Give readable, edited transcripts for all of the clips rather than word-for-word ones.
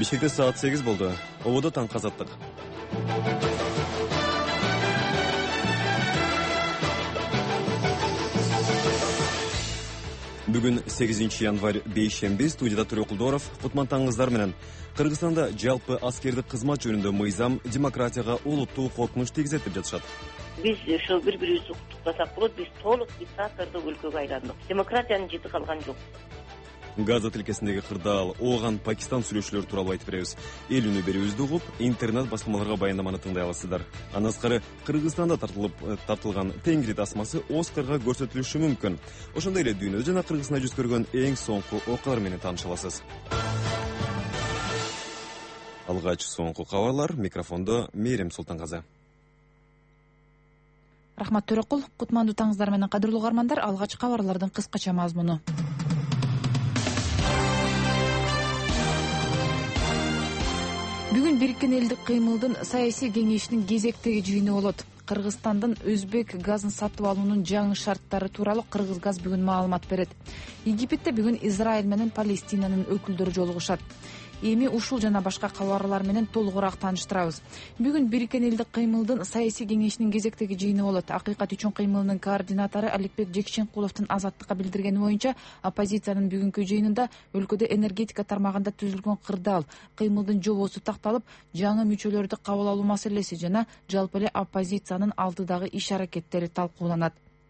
Бишкекте саат 8 болду. Ободо таңкы азаттык. Бүгүн 8 январь бейшемби, студияда Төрөк Кулдоров, Кутман таңыңыздар менен. Кыргызстанда жалпы аскердик кызмат жөнүндө мыйзам демократияга олуттуу коркунуч тийгизет деп жатышат. Биз ошо бири-бирибизди уктуктасак болот, биз толук диктатордук өлкөгө айландык. Демократиянын жити калган жок. Газа тилкесиндеги кырдаал, ооган Пакистан сүйлөшүүлөрү тууралуу айтып беребиз. Эл үнү берүүбүздү угуп, интернет басмаларга баяндаманы тыңдай аласыздар. Андан тышкары Кыргызстанда тартылган Тенгри тасмасы Оскарга көрсөтүлүшү мүмкүн. Ошондой эле дүйнөдө жана Кыргызстанда жүз көргөн эң соңку окуялар менен тааныша аласыз. Алгач соңку кабарлар, микрофондо Мээрим Султангазы. Рахмат Төрөкул, Кутмандуу таңыңыздар менен кадырлуу угармандар, алгач кабарлардын кыскача мазмуну. Бүгүн Бириккен элдик кыймылдын саясий кеңешинин кезектеги жыйыны болот. Кыргызстандын Өзбек газын сатып алуунун жаңы шарттары тууралуу Кыргызгаз бүгүн маалымат берет. Египетте бүгүн Израиль менен Палестинанын өкүлдөрү жолугушат. Эми ушул жана башка кабарлар менен толугураак тааныштырабыз. Бүгүн Бириккен элдик кыймылдын саясий кеңешинин кезектеги жыйыны болот. Акыйкат үчүн кыймылынын координатору Аликбек Жекшенкуловдун Азаттыкка билдиргени боюнча, оппозициянын бүгүнкү жыйынында өлкөдө энергетика тармагында түзүлгөн кырдаал, кыймылдын жобосу такталып, жаңы мүчөлөрдү кабыл алуу маселеси жана жалпы эле оппозициянын алдыдагы иш-аракеттери талкууланат.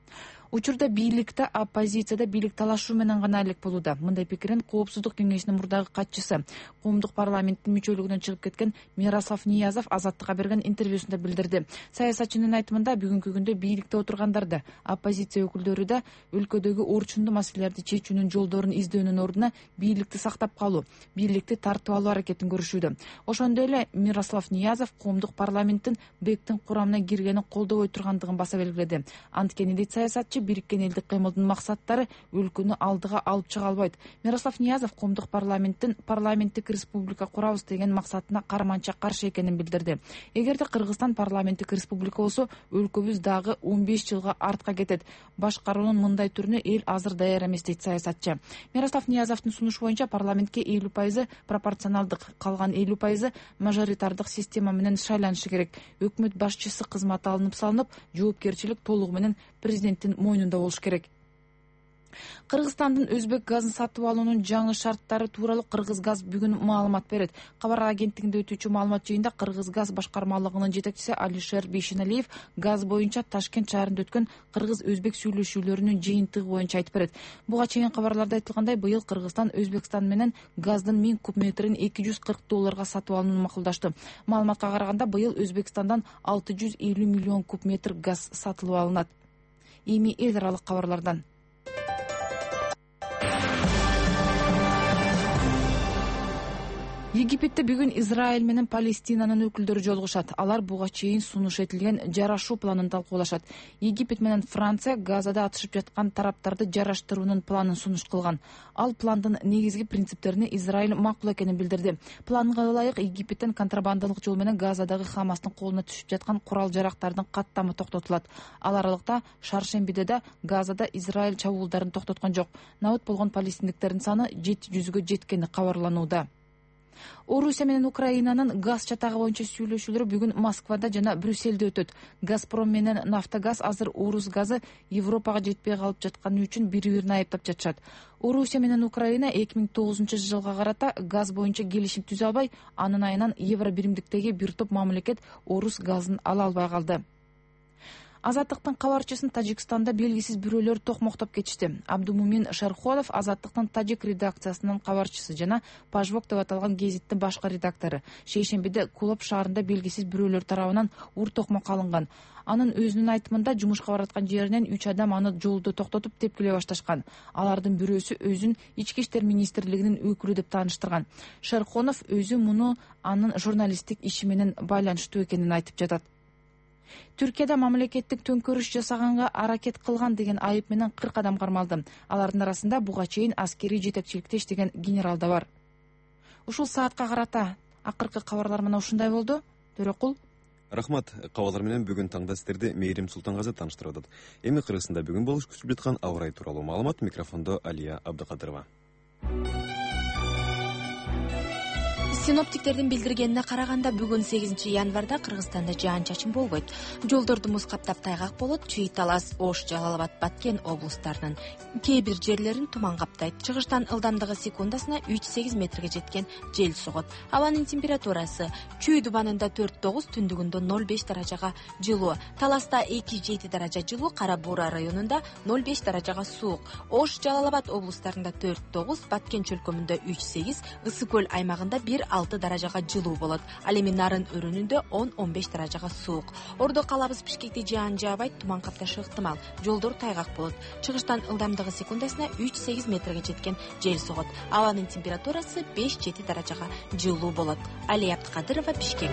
Учурда бийликте оппозицияда бийлик талашуу менен гана элек болууда. Мындай пикирин Коопсуздук кеңешинин мурдагы катчысы, коомдук парламенттин мүчөлүгүнөн чыгып кеткен Мирослав Ниязов Азаттыкка берген интервьюсунда билдирди. Саясатчынын айтымында бүгүнкү күндө бийликте отургандар да, оппозиция өкүлдөрү да өлкөдөгү орчундуу маселелерди чечүүнүн жолдорун издөөнүн ордуна бийликти сактап калуу, бийликти тартып алуу аракетин көрүшүүдө. Ошондой эле Мирослав Ниязов коомдук парламенттин БЭКтин курамына киргенин колдобой тургандыгын баса белгиледи. Анткени дейт саясатчы, Бириккен элдик кыймылдын максаттары өлкөнү алдыга алып чыга албайт. Мирослав Ниязов коомдук парламенттик республика курабыз деген максатына карманча каршы экенин билдирди. Эгерде Кыргызстан парламенттик республика болсо, өлкөбүз дагы 15 жылга артка кетет. Башкаруунун мындай түрүнө эл азыр даяр эмес дейт саясатчы. Мирослав Ниязовдун сунушу боюнча парламентке 50% пропорционалдык, калган 50% мажоритардык система менен шайланышы керек. Өкмөт башчысы кызматы алынып салынып, жоопкерчилик толугу менен президенттин мойнунда болуш керек. Кыргызстандын Өзбек газын сатып алуунун жаңы шарттары тууралуу Кыргызгаз бүгүн маалымат берет. Кабар агенттигинде өтүүчү маалымат жыйында Кыргызгаз башкармалыгынын жетекчиси Алишер Бейшеналиев газ боюнча Ташкент шаарында өткөн кыргыз-өзбек сүйлөшүүлөрүнүн жыйынтыгы боюнча айтып берет. Буга чейин кабарларда айтылгандай, быйыл Кыргызстан Өзбекстан менен газдын 1000 куб метрин $240 сатып алууну макулдашты. Маалыматка караганда, быйыл Өзбекстандан 650 миллион куб метр газ сатылып алынат. Эми эл аралык кабарлардан. Египетте бүгүн Израиль менен Палестинанын өкүлдөрү жолугушат. Алар буга чейин сунуш этилген жарашуу планын талкуулашат. Египет менен Франция Газада атышып жаткан тараптарды жараштыруунун планын сунуш кылган. Ал пландын негизги принциптерине Израиль макул экенин билдирди. Планга ылайык Египеттен контрабандалык жол менен Газадагы Хамастын колуна түшүп жаткан курал жарактардын каттамы токтотулат. Ал аралыкта шаршембиде да Газада Израиль чабуулдарын токтоткон жок. Набыт болгон палестиндиктердин саны 700-гө жеткени кабарланууда. Орусия менен Украинанын газ чатагы боюнча сүйлөшүүлөрү бүгүн Москвада жана Брюсселде өтөт. Газпром менен Нафтогаз азыр Орус газы Европага жетпей калып жатканы үчүн бири-бирин айыптап жатышат. Орусия менен Украина 2009-жылга карата газ боюнча келишим түзө албай, анын айынан евро биримдиктеги бир топ мамлекет Орус газын ала албай калды. Азаттыктын кабарчысын Тажикстанда белгисиз бирөөлөр токмоктоп кетишти. Абдумумин Шерходов Азаттыктын Тажик редакциясынын кабарчысы жана Пажвок деп аталган гезиттин башкы редактору. Шейшембиде Кулап шаарында белгисиз бирөөлөр тарабынан ур токмок алынган. Анын өзүнүн айтымында, жумушка бараткан жеринен 3 адам аны жолдо токтотуп тепкилей башташкан. Алардын бирөөсү өзүн Ички иштер министрлигинин өкүлү деп тааныштырган. Шерхонов өзү муну анын журналисттик иши менен байланыштуу экенин айтып жатат. Түркияда мамлекеттик төңкөрүш жасаганга аракет кылган деген айып менен 40 адам кармалды. Алардын арасында буга чейин аскерий жетекчиликте иштеген генерал да бар. Ушул саатка карата акыркы кабарлар менен ушундай болду. Төрөкул. Рахмат. Кабарлар менен бүгүн таңда сиздерди Мээрим Султангазы тааныштырып атат. Эми Кыргызстанда бүгүн болуш күтүлүп жаткан аба ырайы тууралуу маалымат, микрофондо Алия Абдыкадырова. Синоптиктердин билдиргенине караганда бүгүн 8 январда Кыргызстанда жаан-чачын болбойт. Жолдорду муз каптап тайгак болот. Чүй, Талас, Ош, Жалал-Абад, Баткен облустарынын кээ бир жерлерин туман каптайт. Чыгыштан ылдамдыгы секундасына 3-8 метрге жеткен жел согот. Абанын температурасы Чүй дубанында 4-9, түндүгүндө 0,5 даражага жылуу. Таласта 2-7 даража жылуу, Кара Буура районунда 0,5 даражага суук. Ош, Жалал-Абад облустарында 4-9, Баткен чөлкөмүндө 3-8, Ысык көл аймагында 1-6 даражага жылуу болот. Ал эми Нарын өрүнүндө 10-15 даражага суук. Ордо калабыз Бишкекте жаан жаабайт, туман капташы ыктымал. Жолдор тайгак болот. Чыгыштан ылдамдыгы секундасына 3-8 метрге жеткен жел согот. Абанын температурасы 5-7 даражага жылуу болот. Алия Абдыкадырова, Бишкек.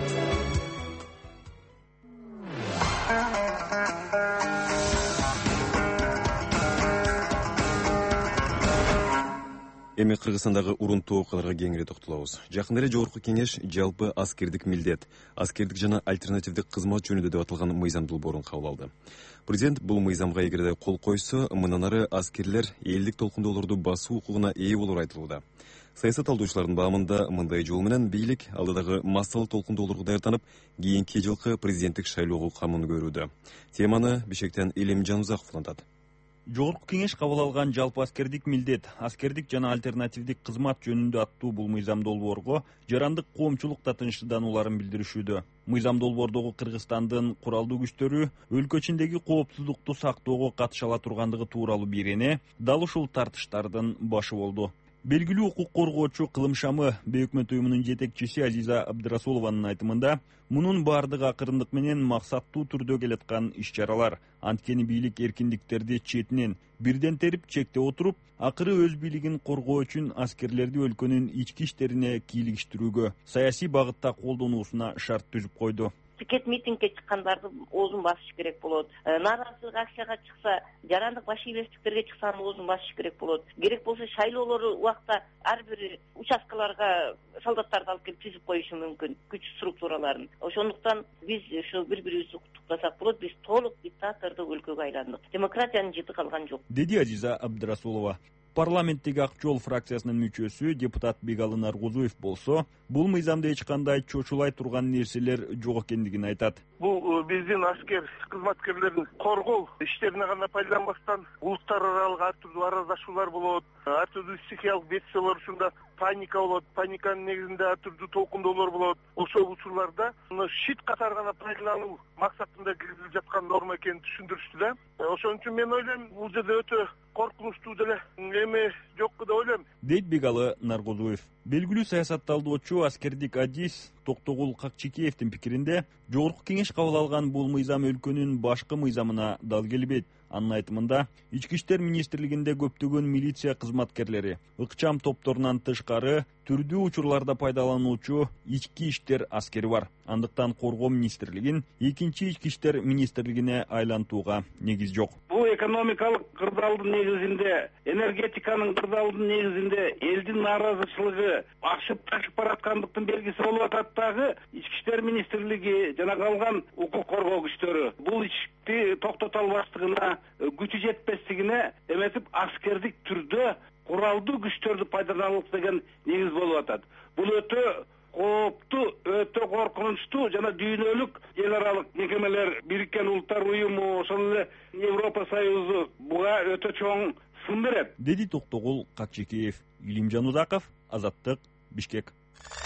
Эми Кыргызстандагы урунтуу окуяларга кеңири токтолобуз. Жакында эле Жогорку Кеңеш жалпы аскердик милдет, аскердик жана альтернативдик кызмат жөнүндө деп аталган мыйзам долбоорун кабыл алды. Президент бул мыйзамга эгерде кол койсо, мындан ары аскерлер элдик толкундоолорду басуу укугуна ээ болору айтылууда. Саясат алдоочулардын баамында мындай жол менен бийлик алдыдагы массалык толкундоолорго даярданып, кийинки жылкы президенттик шайлоого камын көрүүдө. Теманы Бишкектен Элим Жанузаков улантат. Жогорку Кеңеш кабыл алган жалпы аскердик милдет, аскердик жана альтернативдик кызмат жөнүндө аттуу бул мыйзам долбоорго жарандык коомчулук да тынчсызданууларын билдиришүүдө. Мыйзам долбоордогу Кыргызстандын куралдуу күчтөрү өлкө ичиндеги коопсуздукту сактоого катыша ала тургандыгы тууралуу берене дал ушул тартыштардын башы болду. Белгилүү укук коргоочу Кылым Шамы Бейөкмөт уюмунун жетекчиси Азиза Абдырасулованын айтымында, мунун баардыгы акырындык менен максаттуу түрдө келаткан иш-чаралар. Анткени бийлик эркиндиктерди четинен бирден терип чектеп отуруп, акыры өз бийлигин коргоо үчүн аскерлерди өлкөнүн ички иштерине кийлигиштирүүгө, саясий багытта колдонуусуна шарт түзүп койду. Пикет митингге чыккандарды оозун басыш керек болот. Нааразычылык акцияга чыкса, жарандык баш ийбестиктерге чыкса оозун басыш керек болот. Керек болсо шайлоолор убакта ар бир участкаларга солдаттарды алып келип түзүп коюшу мүмкүн, күч структураларын. Ошондуктан биз ошо бири-бирибизди куттуктасак болот, биз толук диктатордук өлкөгө айландык. Демократиянын жыты калган жок, деди Азиза Абдырасулова. Парламенттеги Ак жол фракциясынын мүчөсү депутат Бегалы Наргузуев болсо, бул мыйзамда эч кандай чочулай турган нерселер жок экендигин айтат. Бул биздин аскер кызматкерлерин коргоо иштерине гана пайдаланбастан улуттар аралык ар түрдүү араздашуулар болот, ар түрдүү стихиялык бедствиялар ушунда паника болот, паниканын негизинде ар түрдүү толкундоолор болот. Ошол учурларда шит катары гана пайдалануу максатында киргизилип жаткан норма экенин түшүндүрүштү да. Ошон үчүн мен ойлойм, бул жерде өтө коркунучтуу деле эме жокку деп ойлойм, дейт Бегалы Наргузуев. Белгилүү саясатталдоочу аскердик адис Токтогул Какчекеевдин пикиринде, Жогорку Кеңеш кабыл алган бул мыйзам өлкөнүн башкы мыйзамына дал келбейт. Анын айтымында, Ички иштер министрлигинде көптөгөн милиция кызматкерлери ыкчам топторунан тышкары түрдүү учурларда пайдалануучу ички иштер аскери бар. Андыктан коргоо министрлигин экинчи ички иштер министрлигине айлантууга негиз жок. Бул экономикалык кырдаалдын негизинде, энергетиканын кырдаалдын негизинде элдин нааразычылыгы ашып ташып бараткандыктын белгиси болуп атат дагы ички иштер министрлиги жана калган укук коргоо күчтөрү бул ишти токтото албаштыгына, күчү жетпестигине эметип аскердик түрдө куралдуу күчтөрдү пайдаланылат деген негиз болуп атат. Бул өтө кооптуу, өтө коркунучтуу жана дүйнөлүк эл аралык мекемелер, Бириккен Улуттар уюму, ошол эле Европа Союзу буга өтө чоң сын берет, деди Токтогул Какчекеев. Элим Жанузаков, Азаттык, Бишкек.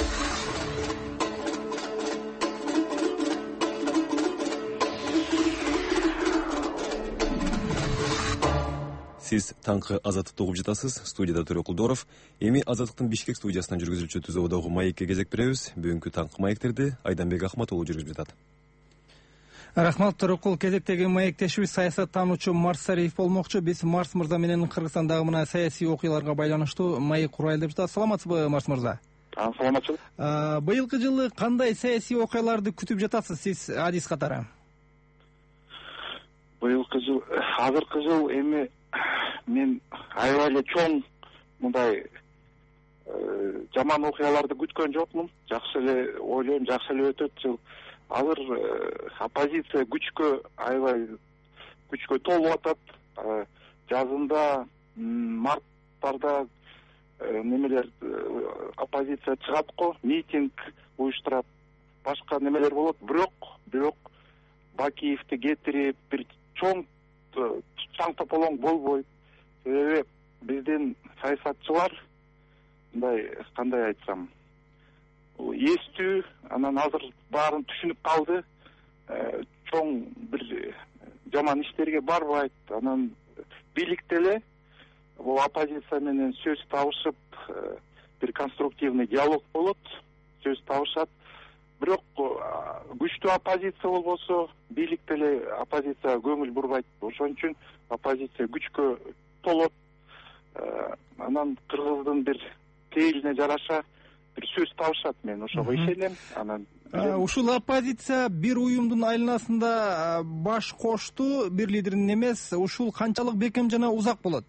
Сиз таңкы Азаттыкты угуп жатасыз. Студияда Төрө Кулдоров. Эми Азаттыктын Бишкек студиясынан жүргүзүүчү Түзөбөдөгү маекке кезек беребиз. Бүгүнкү таңкы маектерди Айданбек Ахматуулу жүргүзүп жатат. Рахмат, Төрөкул. Кезектеги маектешибиз саясаттануучу Марс Сариев болмокчу. Биз Марс мырза менен Кыргызстандагы мына саясий окуяларга байланыштуу маек курайлы деп жатат. Саламатсызбы, Марс мырза? Саламатчылык. Быйылкы жылы кандай саясий окуяларды күтүп жатасыз сиз адис катары? Быйылкы жыл, азыркы жыл эми мен аябай эле чоң мындай жаман окуяларды күткөн жокмун. Жакшы эле ойлойм, жакшы эле өтөт жыл. Азыр оппозиция аябай күчкө толуп атат. Жазында, марттарда немелер оппозиция чыгат го, митинг уюштурат, башка немелер болот. Бирок Бакиевди кетирип бир чоң тополоң болбойт. Себеби биздин саясатчылар мындай кандай айтсам, эстүү, анан азыр баарын түшүнүп калды. Чоң бир жаман иштерге барбайт. Анан бийлик деле бул оппозиция менен сөз табышып, бир конструктивный диалог болот, сөз табышат. Бирок күчтүү оппозиция болбосо, бийлик деле оппозицияга көңүл бурбайт. Ошон үчүн оппозиция күчкө толот. Анан кыргыздын бир пейилине жараша бир сөз табышат. Мен ошого ишенем. Анан ушул оппозиция бир уюмдун айланасында баш кошту, бир лидерин эмес. Ушул канчалык бекем жана узак болот?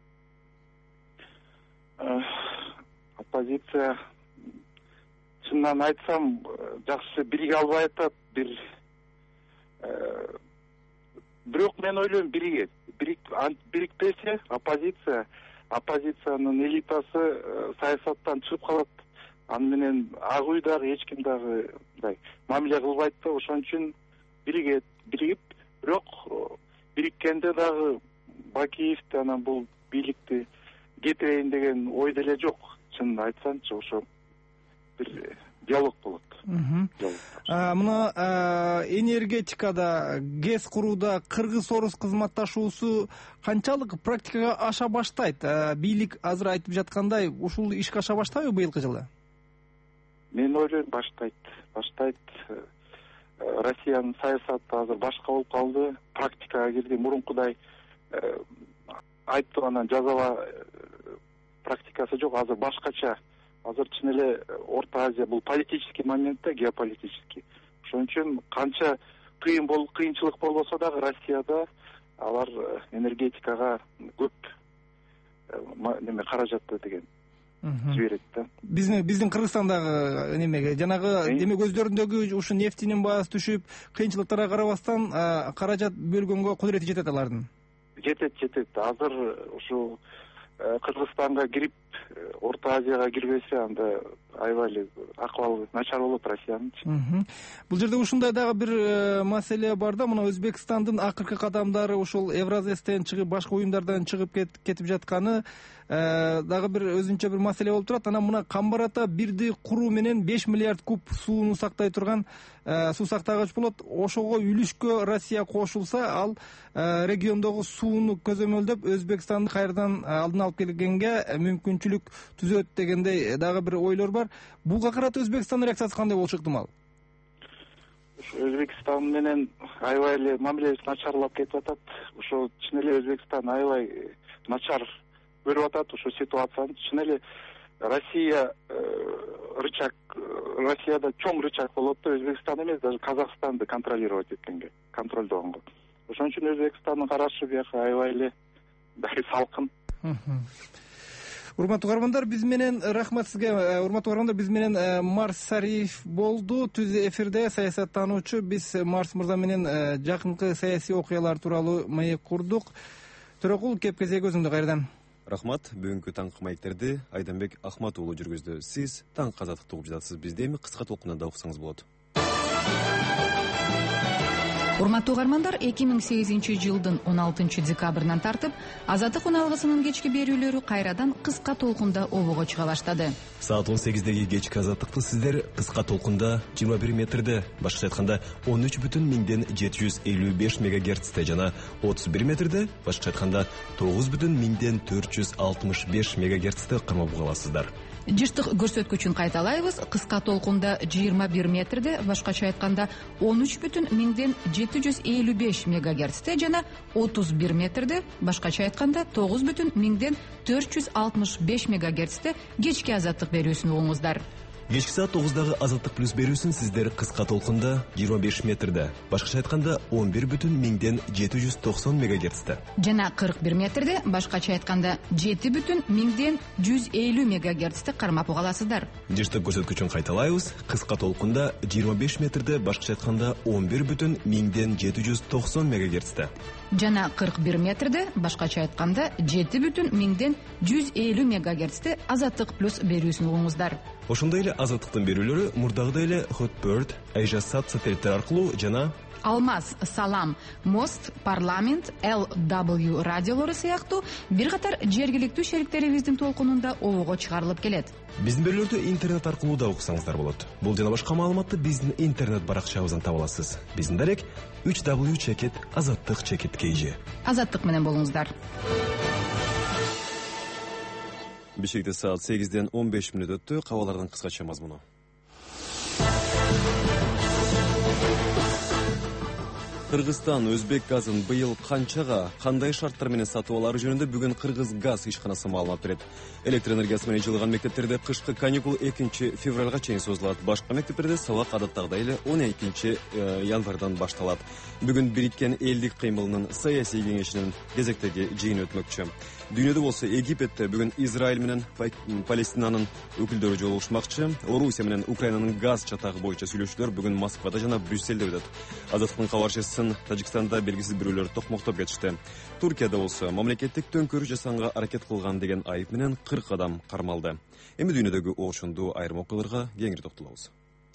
Оппозиция, чынынан айтсам, жакшы бириге албай атат. Бирок мен ойлойм, бирикпесе оппозициянын элитасы саясаттан чыгып калат. Аны менен ак үй дагы эч ким дагы мындай мамиле кылбайт да. Ошон үчүн биригип, бирок бириккенде дагы Бакиевди, анан бул бийликти кетирейин деген ой деле жок. Чынын айтсамчы, ошо бир диалог болот. Мына энергетикада, ГЭС курууда кыргыз-орус кызматташуусу канчалык практикага аша баштайт? Бийлик азыр айтып жаткандай, ушул ишке аша баштайбы быйылкы жылы? Мен ойлойм, баштайт. Россиянын саясаты азыр башка болуп калды. Практикага кирди. Мурункудай айтып анан жазаба практикасы жок. Азыр башкача. Азыр чын эле Орто Азия бул политический момент да, геополитический. Ошон үчүн канча кыйынчылык болбосо дагы Россияда алар энергетикага көп каражатты деген жиберет да. Биздин Кыргызстандагы немеге жанагы демек өздөрүндөгү ушу нефтинин баасы түшүп, кыйынчылыктарга карабастан каражат бөлгөнгө кудурети жетет алардын. Жетет. Азыр ушу Кыргызстанга кирип, Орто Азияга кирбесе, анда аябай эле акыбалы начар болот Россиянын. Бул жерде ушундай дагы бир маселе бар да, мына Өзбекстандын акыркы кадамдары ушул Евразэстен чыгып, башка уюмдардан чыгып кетип жатканы дагы бир өзүнчө бир маселе болуп турат. Анан мына Камбарата бирди куруу менен 5 миллиард куб сууну сактай турган суу сактагыч болот. Ошого үлүшкө Россия кошулса, ал региондогу сууну көзөмөлдөп, Өзбекстанды кайрадан алдын алып келгенге мүмкүнчүлүк түзөт дегендей дагы бир ойлор бар. Буга карата Өзбекстандын реакциясы кандай болушу ыктымал? Өзбекстан менен аябай эле мамилебиз начарлап кетип атат. Ошо чын эле Өзбекстан аябай начар көрүп атат ошо ситуацияны. Чын эле Россияда чоң рычаг болот да, Өзбекстан эмес, даже Казакстанды контролировать эткенге, контролдогонго. Ошон үчүн Өзбекстандын карашы бияка аябай эле салкын. Урматтуу угармандар, биз менен рахмат сизге. Урматтуу угармандар, биз менен Марс Сариев болду. Түз эфирде саясаттануучу. Биз Марс мырза менен жакынкы саясий окуялар тууралуу маек курдук. Төрөкул, кеп кезеги өзүңдө кайрадан. Рахмат. Бүгүнкү таңкы маектерди Айданбек Ахмат уулу жүргүздү. Сиз таңкы азаттыкты угуп жатасыз. Бизде эми кыска толкунда уксаңыз болот. Урматтуу угармандар, 2008-жылдын 16 декабрынан тартып Азаттык уналгысынын кечки берүүлөрү кайрадан кыска толкунда обого чыга баштады. Саат 18-деги кечки Азаттыкты сиздер кыска толкунда 21 метрде, башкача айтканда 13,755 мегагерцте жана 31 метрде, башкача айтканда 9,465 мегагерцте кармап уга аласыздар. Жыштык көрсөткүчүн кайталайбыз. Кыска толкунда 21 метрде, башкача айтканда 13,755 мегагерцте жана 31 метрде, башкача айтканда 9,465 мегагерцте кечки Азаттык берүүсүн угуңуздар. Кечки саат 9-дагы Азаттык плюс берүүсүн сиздер кыска толкунда 25 метрде, башкача айтканда 11,790 мегагерцте. Жана 41 метрде, башкача айтканда 7,150 мегагерцте кармап уга аласыздар. Жыштык көрсөткүчүн кайталайбыз. Кыска толкунда 25 метрде, башкача айтканда 11,790 мегагерцте. жана 41 метрде, башкача айтканда 7,150 мегагерцте Азаттык плюс берүүсүн угуңуздар. Ошондой эле Азаттыктын берүүлөрү мурдагыдай эле Hotbird, Айжасат сателиттер аркылуу жана Алмаз, Салам, Мост, Парламент, LW радиолору сыяктуу бир катар жергиликтүү шериктерибиздин толкунунда обого чыгарылып келет. Биздин берүүлөрдү интернет аркылуу да уксаңыздар болот. Бул жана башка маалыматты биздин интернет баракчабыздан таба аласыз. Биздин дарек www.azattik.kg. Азаттык менен болуңуздар. Бишкекте саат 8-ден 15 мүнөт өттү. Кабарлардын кыскача мазмуну. Кыргызстан Өзбек газын быйыл канчага, кандай шарттар менен сатып алары жөнүндө бүгүн Кыргыз газ ишканасы маалымат берет. Электр энергиясы менен жылыган мектептерде кышкы каникул 2 февралга чейин созулат. Башка мектептерде сабак адаттагыдай эле 12 январдан башталат. Бүгүн Бириккен элдик кыймылынын саясий кеңешинин кезектеги жыйыны өтмөкчү. Дүйнөдө болсо Египетте бүгүн Израиль менен Палестинанын өкүлдөрү жолугушмакчы. Орусия менен Украинанын газ чатагы боюнча сүйлөшүүлөр бүгүн Москвада жана Брюсселде өтөт. Азаттыктын кабарчысын Тажикстанда белгисиз бирөөлөр токмоктоп кетишти. Туркияда болсо мамлекеттик төңкөрүү жасаганга аракет кылган деген айып менен 40 адам кармалды. Эми дүйнөдөгү ошондуу айрым окуяларга кеңири токтолобуз.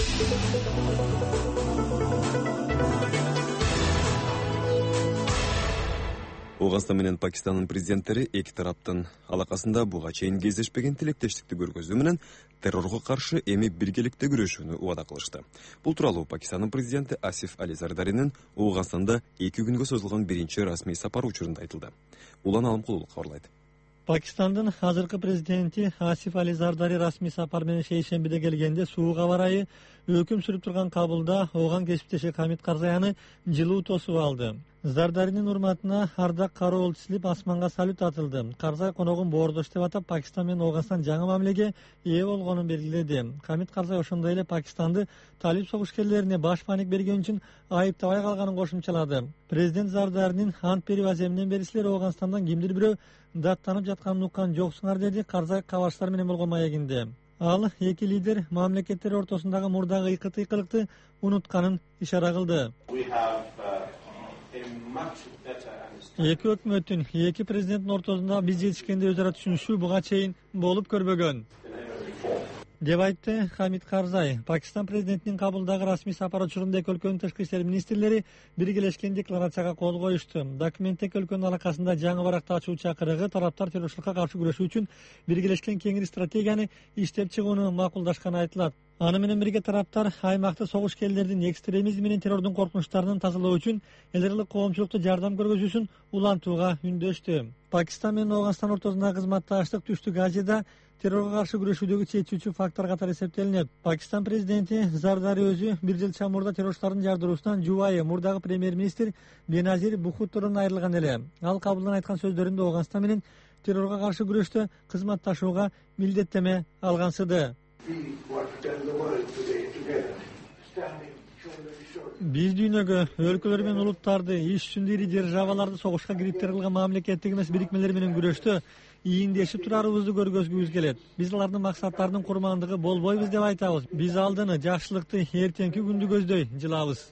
Ооганстан менен Пакистандын президенттери эки тараптын алакасында буга чейин кездешпеген тилектештикти көргөзүү менен террорго каршы эми биргеликте күрөшүүнү убада кылышты. Бул тууралуу Пакистандын президенти Асиф Али Зардаринин Ооганстанда 2 күнгө созулган биринчи расмий сапары учурунда айтылды. Улан Алымкулов кабарлайт. Пакистандын азыркы президенти Асиф Али Зардари расмий сапар менен шейшембиде келгенде суук аба ырайы өкүм сүрүп турган Кабулда Ооган кесиптеши Хамид Карзаяны жылуу тосуп алды. Зардаринин урматына ардак кароол чизилип, асманга салют атылды. Карзай коногун боордош деп атап, Пакистан менен Ооганстан жаңы мамилеге ээ болгонун белгиледи. Хамид Карзай ошондой эле Пакистанды талип согушкерлерине баш паник берген үчүн айыптабай калганын кошумчалады. Президент Зардаринин ант берип аземинен бери силер Ооганстандан кимдир бирөө даттанып жатканын уккан жоксуңар, деди Карзай кабарчылар менен болгон маегинде. Ал эки лидер мамлекеттер ортосундагы мурдагы ыйкы-тыйкылыкты унутканын ишара кылды. Эки өкмөттүн, эки президенттин ортосунда биз жетишкенде өз ара түшүнүшүү буга чейин болуп көрбөгөн, деп айтты Хамид Карзай. Пакистан президентинин Кабулдагы расмий сапары учурунда эки өлкөнүн тышкы иштер министрлери биргелешкен декларацияга кол коюшту. Документте эки өлкөнүн алакасында жаңы баракта ачуу чакырыгы тараптар террорчулукка каршы күрөшүү үчүн биргелешкен кеңири стратегияны иштеп чыгууну макулдашканы айтылат. Аны менен бирге тараптар аймакты согушкерлердин, экстремизм менен террордун коркунучтарынан тазалоо үчүн эл аралык коомчулукта жардам көргөзүүсүн улантууга үндөштү. Пакистан менен Ооганстан ортосундагы кызматташтык Түштүк Азияда террорго каршы күрөшүүдөгү чечүүчү фактор катары эсептелинет. Пакистан президенти Зардари өзү бир жыл чамурда террорчулардын жардыруусунан жубайы мурдагы премьер-министр Беназир Бухуттордон айрылган эле. Ал Кабулдан айткан сөздөрүндө Ооганстан менен террорго каршы күрөштө кызматташууга милдеттеме алгансыды. Биз дүйнөгө өлкөлөр менен улуттарды, иш жүзүндө ири державаларды согушка кириптер кылган мамлекеттик эмес бирикмелер менен күрөштө ийиндешип турарыбызды көргөзгүбүз келет. Биз алардын максаттарынын курмандыгы болбойбуз деп айтабыз. Биз алдыны, жакшылыкты, эртеңки күндү көздөй жылабыз.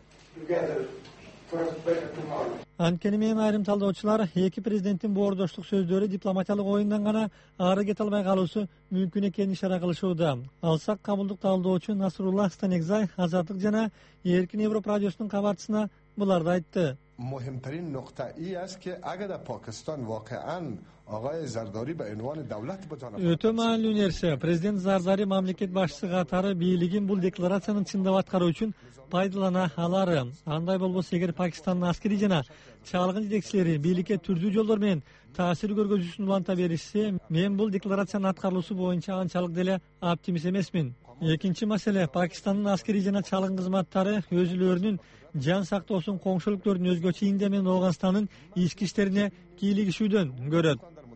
Анткени менен айрым талдоочулар эки президенттин боордоштук сөздөрү дипломатиялык оюндан гана ары кете албай калуусу мүмкүн экенин ишара кылышууда. Алсак Кабулдук талдоочу Насруллах Станекзай Азаттык жана Эркин Европа радиосунун кабарчысына буларды айтты. مهمترین نقطه ای است که اگر در پاکستان واقعا آقای زرداری به عنوان دولت بجانب өтө маанилүү нерсе, президент Зардари мамлекет башчысы катары бийлигин бул декларациянын чындап аткаруу үчүн пайдалана алары. Андай болбосо, эгер Пакистандын аскери жана чалгын жетекчилери бийликке түрдүү жолдор менен таасир көргөзүүсүн уланта беришсе, мен бул декларациянын аткарылуусу боюнча анчалык деле оптимист эмесмин. Экинчи маселе, Пакистандын аскери жана чалгын кызматтары өзүлөрүнүн жан сактоосун коңшулуктөрдүн өзгөчө Индия менен Ооганстандын ички иштерине кийлигишүүдөн көрөт.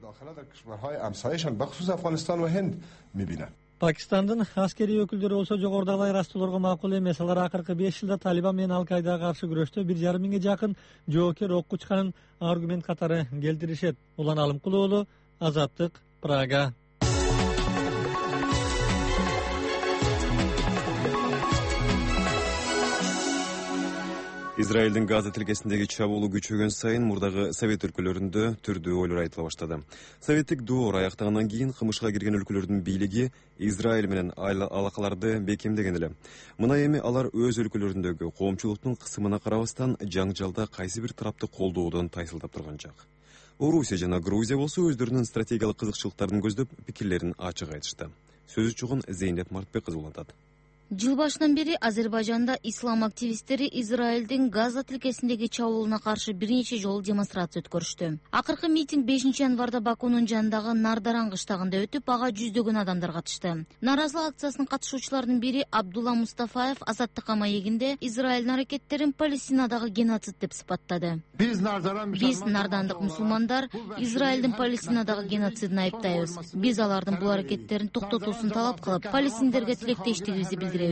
Пакистандын аскери өкүлдөрү болсо жогорудагы ырастууларга макул эмес. Алар акыркы 5 жылда Талибан менен Ал-Каидага каршы күрөштө 1,5 миңге жакын жоокер окку чыкканын аргумент катары келтиришет. Улан Алымкул уулу, Азаттык, Прага. Израилдин Газа тилкесиндеги чабуулу күчөгөн сайын мурдагы совет өлкөлөрүндө түрдүү ойлор айтыла баштады. Советтик доор аяктагандан кийин кылмышка кирген өлкөлөрдүн бийлиги Израиль менен алакаларды бекемдеген эле. Мына эми алар өз өлкөлөрүндөгү коомчулуктун кысымына карабастан жаңжалда кайсы бир тарапты колдоодон тайсылдап турган жак. Орусия жана Грузия болсо өздөрүнүн стратегиялык кызыкчылыктарын көздөп пикирлерин ачык айтышты. Сөз чогун Зейнеп Мартбек кызы улантат. Жыл башынан бери Азербайжанда ислам активисттери Израилдин Газа тилкесиндеги чабуулуна каршы бир нече жолу демонстрация өткөрүштү. Акыркы митинг 5 январда Бакунун жанындагы Нардаран кыштагында өтүп, ага жүздөгөн адамдар катышты. Наразылык акциясынын катышуучуларынын бири Абдулла Мустафаев азаттыкка маегинде Израилдин аракеттерин Палестинадагы геноцид деп сыпаттады. Биз нардандык мусулмандар Израилдин Палестинадагы геноцидин айыптайбыз. Биз алардын бул аракеттерин токтотуусун талап кылып, палестиндерге тилектештигибизди билдиребиз,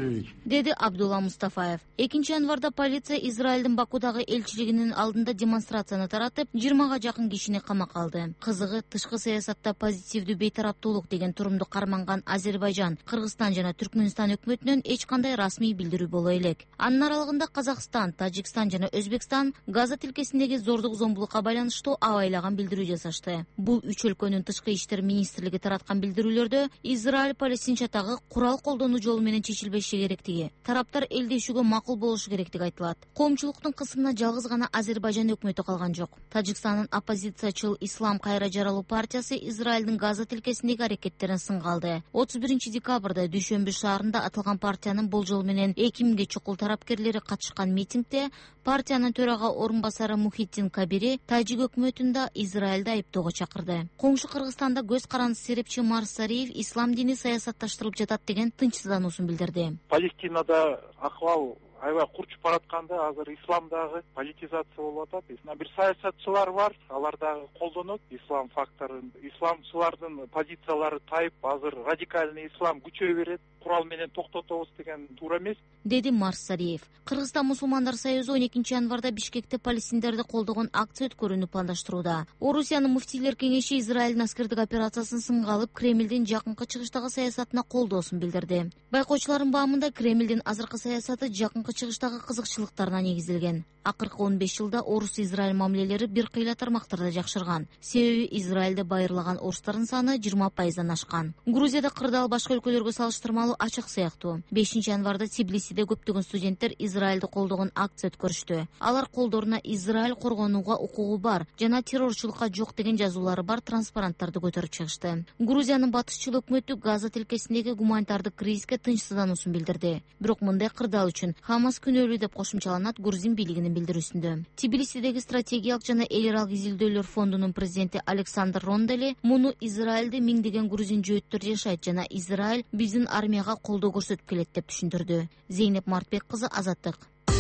деди Абдулла Мустафаев. 2 январда полиция Израилдин Бакудагы элчилигинин алдында демонстрацияны таратып, 20га жакын кишини камакка алды. Кызыгы, тышкы саясатта позитивдүү бейтараптуулук деген турумду карманган Азербайжан, Кыргызстан жана Түркмөнстан өкмөтүнөн эч кандай расмий билдирүү боло элек. Анын аралыгында Казакстан, Тажикстан жана Өзбекстан Газа тилкесиндеги зордук зомбулукка байланыштуу абайлаган билдирүү жасашты. Бул үч өлкөнүн тышкы иштер министрлиги тараткан билдирүүлөрдө Израиль Палестин чатагы курал колдонуу жолу менен чечилбеши керектиги, тараптар элдешүүгө макул болушу керектиги айтылат. Коомчулуктун кысымына жалгыз гана Азербайжан өкмөтү калган жок. Тажикстандын оппозициячыл Ислам кайра жаралуу партиясы Израилдин Газа тилкесиндеги аракеттерин сынга алды. 31 декабрда Дүйшөмбү шаарында атылган партиянын болжол менен 2000ге чукул тарапкерлери катышкан митингде партиянын төрага орун басары Мухиттин Кабири Тажик өкмөтүн да Израилди айыптоого чакырды. Коңшу Кыргызстанда көз карандысы серепчи Марсариев ислам дини саясатташтырылып жатат деген тынчсыздануусун билдирди. Палестинада акыбал аябай курчуп баратканда азыр исламдагы политизация болуп атат. Бир саясатчылар бар, алар дагы колдонот ислам факторун. Исламчылардын позициялары тайып, азыр радикальный ислам күчөй берет. Курал менен токтотобуз деген туура эмес, деди Марсариев. Кыргызстан мусулмандар союзу 12 январда Бишкекте палестиндерди колдогон акция өткөрүүнү пландаштырууда. Орусиянын муфтийлер кеңеши Израилдин аскердик операциясын сынга алып, Кремлдин жакынкы чыгыштагы саясатына колдоосун билдирди. Байкоочулардын баамында Кремлдин азыркы саясаты жакынкы чыгыштагы кызыкчылыктарына негизилген. Акыркы 15 жылда Орус-Израиль мамилелери бир кыйла тармактарда жакшырган. Себеби Израилде байырлаган орустардын саны 20%дан ашкан. Грузияда кырдаал башка өлкөлөргө салыштырмалуу ачык сыяктуу. 5 январда Тбилисиде көптөгөн студенттер Израилди колдогон акция өткөрүштү. Алар колдоруна Израиль коргонууга укугу бар жана террорчулукка жок деген жазуулары бар транспаранттарды көтөрүп чыгышты. Грузиянын батышчыл өкмөтү Газа тилкесиндеги гуманитардык кризиске тынчсыздануусун билдирди. Бирок мындай кырдаал үчүн Хамас күнөөлүү деп кошумчаланат Грузин бийлигинин билдирүүсүндө. Тбилисидеги стратегиялык жана эл аралык изилдөөлөр фондунун президенти Александр Рондели муну Израилде миңдеген грузин жөөттөр жашайт жана Израиль биздин армияга колдоо көрсөтүп келет деп түшүндүрдү. Зейнеп Мартбек кызы, Азаттык.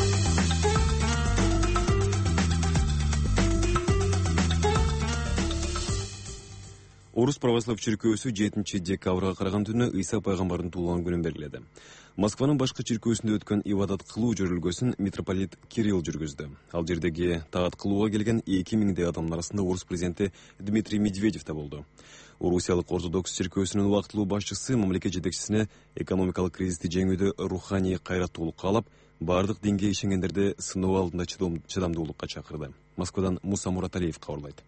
Орус православ чиркөөсү 7 декабрга караган түнү Ыйса пайгамбардын туулган күнүн белгиледи. Москванын башкы чиркөөсүндө өткөн ибадат кылуу жөрөлгөсүн митрополит Кирилл жүргүздү. Ал жердеги таат кылууга келген 2000 адамдын арасында орус президенти Дмитрий Медведев да болду. Орусиялык ортодокс чиркөөсүнүн убактылуу башчысы мамлекет жетекчисине экономикалык кризисти жеңүүдө руханий кайраттуулукка алып, бардык динге ишенгендерди сыноо алдында чыдамдуулукка чакырды. Москвадан Муса Мураталиев кабарлайт.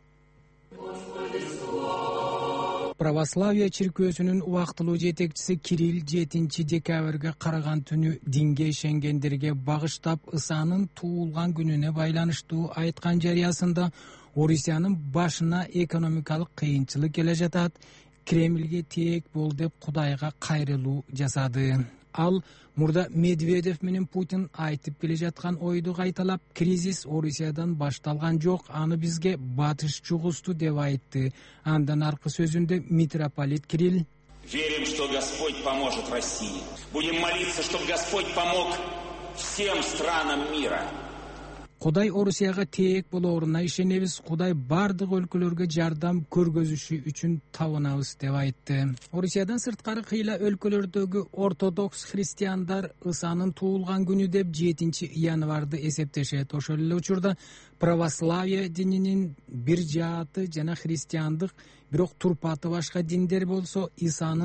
Православие чиркөөсүнүн убактылуу жетекчиси Кирилл 7 декабрга караган түнү динге ишенгендерге багыштап Исанын туулган күнүнө байланыштуу айткан жарыясында Орусиянын башына экономикалык кыйынчылык келе жатат, Кремлге тээк бол деп Кудайга кайрылуу жасады. Ал мурда Медведев менен Путин айтып келе жаткан ойду кайталап, кризис Орусиядан башталган жок, аны бизге батыш жугусту деп айтты. Андан аркы сөзүндө митрополит Кирилл: Верим, что Господь поможет России. Будем молиться, чтобы Господь помог всем странам мира. Кудай Орусияга тээк болооруна ишенебиз. Кудай бардык өлкөлөргө жардам көргөзүшү үчүн табынабыз деп айтты. Орусиядан сырткары кыйла өлкөлөрдөгү ортодокс христиандар Исанын туулган күнү деп 7 январды эсептешет. Ошол эле учурда православие дининин бир жааты жана христиандык, бирок турпаты башка диндер болсо Исанын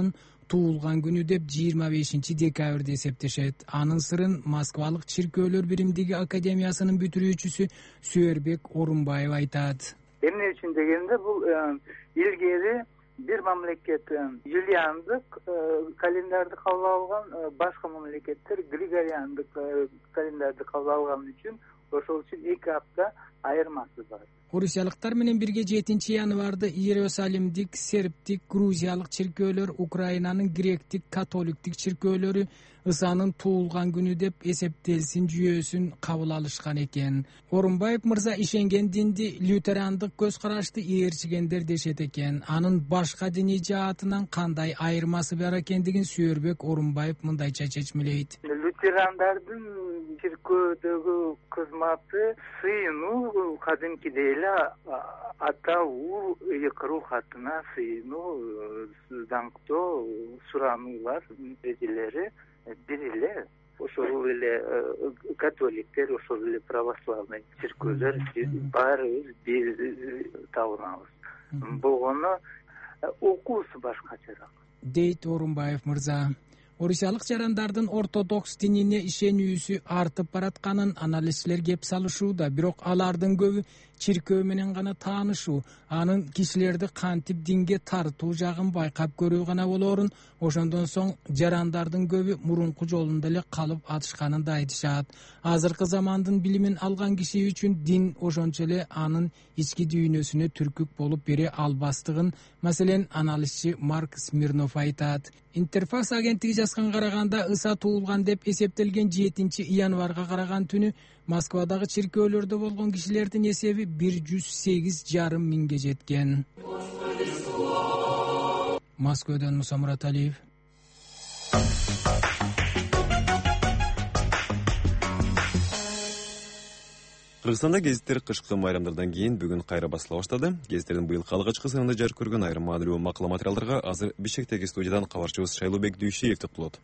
туулган күнү деп 25 декабрды эсептешет. Анын сырын Москвалык чиркөөлөр биримдиги академиясынын бүтүрүүчүсү Сүйөрбек Орунбаев айтат. Эмне үчүн дегенде бул илгери бир мамлекет юлиандык календарды кабыл алган, башка мамлекеттер григориандык календарды кабыл алган үчүн ошол үчүн 2 апта айырмасы бар. Орусиялыктар менен бирге 7 январда Иерусалимдик, сербтик, грузиялык чиркөөлөр, Украинанын гректик, католиктик чиркөөлөрү Ысанын туулган күнү деп эсептелсин жүйөсүн кабыл алышкан экен. Орунбаев мырза ишенген динди лютерандык көз карашты ээрчигендер дешет экен. Анын башка диний жаатынан кандай айырмасы бар экендигин Сүйөрбек Орунбаев мындайча чечмелейт. Лютерандардын чиркөөдөгү кызматы сыйынуу, кадимкидей эле ата уул ыйкыруу катына сыйынуу, даңктоо, сурануулар эрежелери бир эле. Ошол эле католиктер, ошол эле православный чиркөөлөр баарыбыз бир табынабыз. Болгону окуусу башкачараак, дейт Орунбаев мырза. Орусиялык жарандардын ортодокс динине ишенүүсү артып баратканын аналитиктер кеп салышууда, бирок алардын көбү чиркөө менен гана таанышуу, анын кишилерди кантип динге тартуу жагын байкап көрүү гана болоорун, ошондон соң жарандардын көбү мурунку жолунда эле калып атышканын да айтышат. Азыркы замандын билимин алган киши үчүн дин ошончо эле анын ички дүйнөсүнө түркүк болуп бере албастыгын, маселен, аналитчи Марк Смирнов айтат. Интерфакс агенттиги жазганга караганда, Ыса туулган деп эсептелген 7 январга караган түнү Москвадагы чиркөөлөрдө болгон кишилердин эсеби 108,5 миңге жеткен. Москвадан Муса Мураталиев. Кыргызстанда гезиттер кышкы майрамдардан кийин бүгүн кайра басыла баштады. Гезиттердин быйыл алгачкы санында жарык көргөн айрым маанилүү макала материалдарга азыр Бишкектеги студиядан кабарчыбыз Шайлообек Дүйшеев токтолот.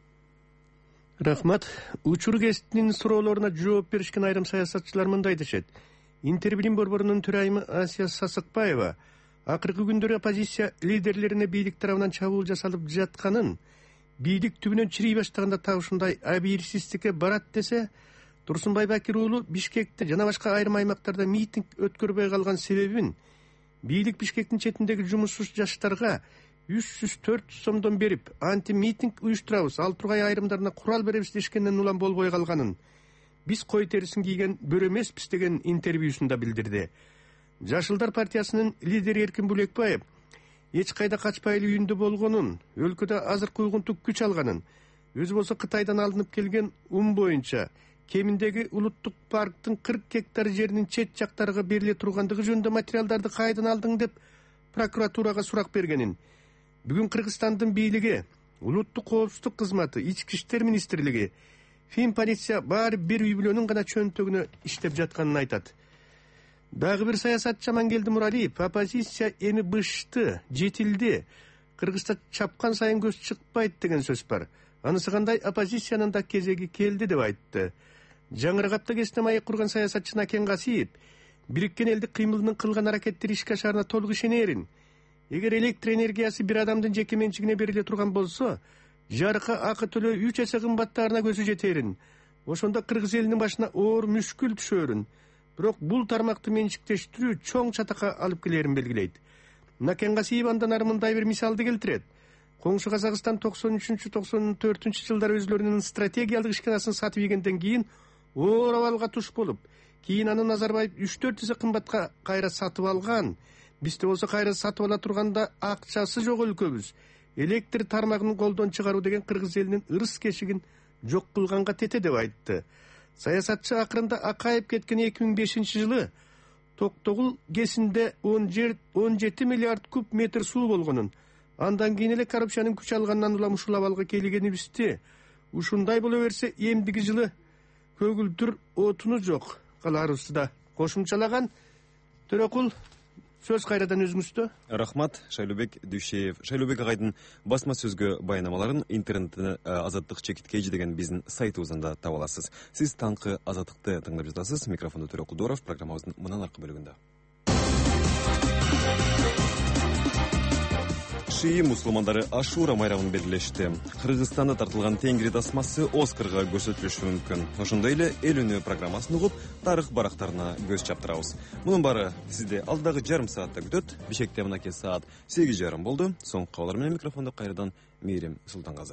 Рахмат. Учур гезитинин суроолоруна жооп беришкен айрым саясатчылар мындай дешет. Интербилим борборунун төрайымы Асия Сасыкбаева акыркы күндөрү оппозиция лидерлерине бийлик тарабынан чабуул жасалып жатканын, бийлик түбүнөн чирий баштаганда так ушундай абийирсиздикке барат десе, Турсунбай Бакир уулу Бишкекте жана башка айрым аймактарда митинг өткөрбөй калган себебин бийлик Бишкектин четиндеги жумушсуз жаштарга 304 сомдон берип, анти-митинг уюштурабыз, ал тургай айрымдарына курал беребиз дешкенден улам болбой калганын, биз кой терисин кийген бөр эмеспиз деген интервьюсунда билдирди. Жашылдар партиясынын лидери Эркин Булекбаев эч кайда качпай эле үйүндө болгонун, өлкөдө азыркы уйгунтук күч алганын, өзү болсо Кытайдан алынып келген боюнча кеминдеги улуттук парктын 40 гектар жеринин чет жактарга бериле тургандыгы жөнүндө материалдарды кайдан алдың деп прокуратурага сурак бергенин, бүгүн Кыргызстандын бийлиги, улуттук коопсуздук кызматы, ички иштер министрлиги, Фин полиция баары бир үй бүлөнүн гана чөнтөгүнө иштеп жатканын айтат. Дагы бир саясатчы Амангелди Муралиев, оппозиция эми бышты, жетилди, Кыргызста чапкан сайын көз чыкпайт деген сөз бар. Анысы кандай, оппозициянын да кезеги келди деп айтты. Жаңыргапта кесине маек курган саясатчы Накен Касиев Бириккен элдик кыймылынын кылган аракеттери ишке ашарына толук ишенерин. Эгер электр энергиясы бир адамдын жеке менчигине бериле турган болсо, жарыкка акы төлөө 3 эсе кымбаттаарына көзү жетерин. Ошондо кыргыз элинин башына оор мүшкүл түшөрүн. Бирок бул тармакты менчиктештирүү чоң чатакка алып келерин белгилейт. Накен Касиев андан ары мындай бир мисалды келтирет. Коңшу Казакстан 93-94 жылдары өзлөрүнүн стратегиялык ишканасын сатып ийгенден кийин оор абалга туш болуп, кийин аны Назарбаев 3-4 эсе кымбатка кайра сатып алган. Бизде болсо кайра сатып ала турганда акчасы жок өлкөбүз. Электр тармагын колдон чыгаруу деген кыргыз элинин ырыс кешигин жок кылганга тете деп айтты. Саясатчы акырында акайып кеткен 2005 жылы Токтогул кесинде 17 миллиард куб метр суу болгонун, андан кийин эле коррупциянын күч алганынан улам ушул абалга келгенибизди, ушундай боло берсе эмдиги жылы көгүлтүр отуну жок каларыбызды кошумчалаган. Төрөкул, сөз кайрадан өзүңүздө. Рахмат, Шайлообек Дүйшеев. Шайлообек агайдын басма сөзгө баянамаларын интернеттен Азаттык чекиткейжи деген биздин сайтыбыздан да таба аласыз. Сиз таңкы Азаттыкты тыңдап жатасыз. Микрофондо Төрөкул Доров, программабыздын мындан аркы бөлүгүндө. шии мусулмандары Ашура майрамын белгилешти. Кыргызстанда тартылган Тенгри тасмасы Оскарга көрсөтүлүшү мүмкүн. Ошондой эле эл үнү программасын угуп, тарых барактарына көз чаптырабыз. Мунун баары сизди алдагы жарым саатта күтөт. Бишкекте мынакей саат 8:30 болду. Соңку кабарлар менен микрофондо кайрадан Мээрим Султангазы.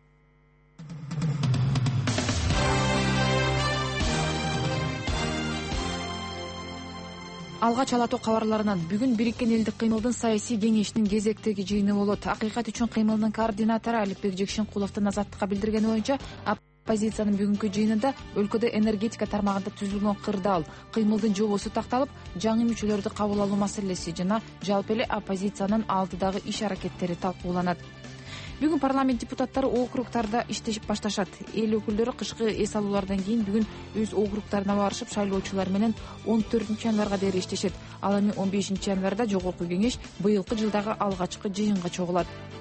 Алгач ала тоо кабарларынан бүгүн Бириккен элдик кыймылдын саясий кеңешинин кезектеги жыйыны болот. Акыйкат үчүн кыймылдын координатору Алипбек Жекшенкуловдун Азаттыкка билдиргени боюнча, оппозициянын бүгүнкү жыйынында өлкөдө энергетика тармагында түзүлгөн кырдаал, кыймылдын жобосу такталып, жаңы мүчөлөрдү кабыл алуу маселеси жана жалпы эле оппозициянын алдыдагы иш аракеттери талкууланат. Бүгүн парламент депутаттары округтарда иштешип башташат. Эл өкүлдөрү кышкы эс алуулардан кийин бүгүн өз округтарына барышып, шайлоочулар менен 14-январга дейин иштешет. Ал эми 15-январда жогорку кеңеш быйылкы жылдагы алгачкы жыйынга чогулат.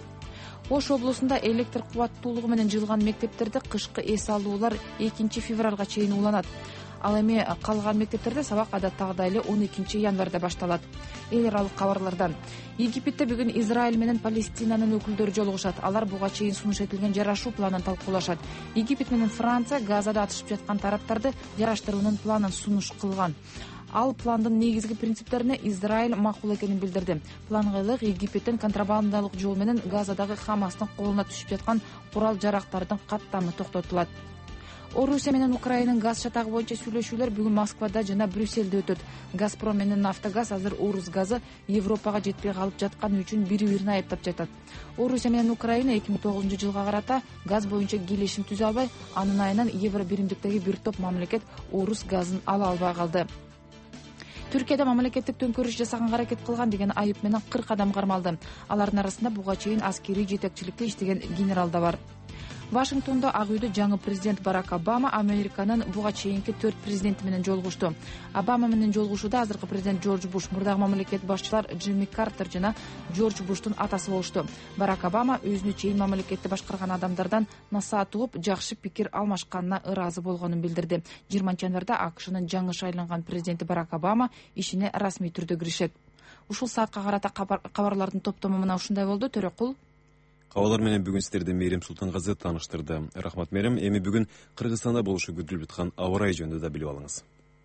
Ош облусунда электр кубаттуулугу менен жылган мектептерде кышкы эс алуулар 2-февралга чейин уланат. Ал эми калган мектептерде сабак адаттагыдай эле 12-январда башталат. Эл аралык кабарлардан Египетте бүгүн Израиль менен Палестинанын өкүлдөрү жолугушат. Алар буга чейин сунуш этилген жарашуу планын талкуулашат. Египет менен Франция Газада атышып жаткан тараптарды жараштыруунун планын сунуш кылган. Ал пландын негизги принциптерине Израиль макул экенин билдирди. Планга ылык Египеттен контрабандалык жол менен Газадагы Хамастын колуна түшүп жаткан курал-жарактардын каттамы токтотулат. Орусия менен Украинанын газ чатагы боюнча сүйлөшүүлөр бүгүн Москвада жана Брюсселде өтөт. Газпром менен Нафтогаз азыр Орус газы Европага жетпей калып жатканы үчүн бири-бирин айыптап жатат. Орусия менен Украина 2009-жылга карата газ боюнча келишим түзө албай, анын айынан евро биримдиктеги бир топ мамлекет Орус газын ала албай калды. Түркияда мамлекеттик төңкөрүш жасаганга аракет кылган деген айып менен 40 адам кармалды. Алардын арасында буга чейин аскерий жетекчиликте иштеген генерал да бар. Вашингтондо Ак үйдө жаңы президент Барак Обама Американын буга чейинки 4 президенти менен жолугушту. Обама менен жолугушууда азыркы президент Джордж Буш, мурдагы мамлекет башчылар Джимми Картер жана Джордж Буштун атасы болушту. Барак Обама өзүнө чейин мамлекетти башкарган адамдардан насаат угуп, жакшы пикир алмашканына ыраазы болгонун билдирди. 20-январда АКШнын жаңы шайланган президенти Барак Обама ишине расмий түрдө киришет. Ушул саатка карата кабарлардын топтому мына ушундай болду. Төрөкул Кабарлар менен бүгүн сиздерди Мээрим Султангазы тааныштырды. Рахмат Мээрим. Эми бүгүн Кыргызстанда болушу күтүлүп аткан аба ырайы жөнүндө да билип алыңыз.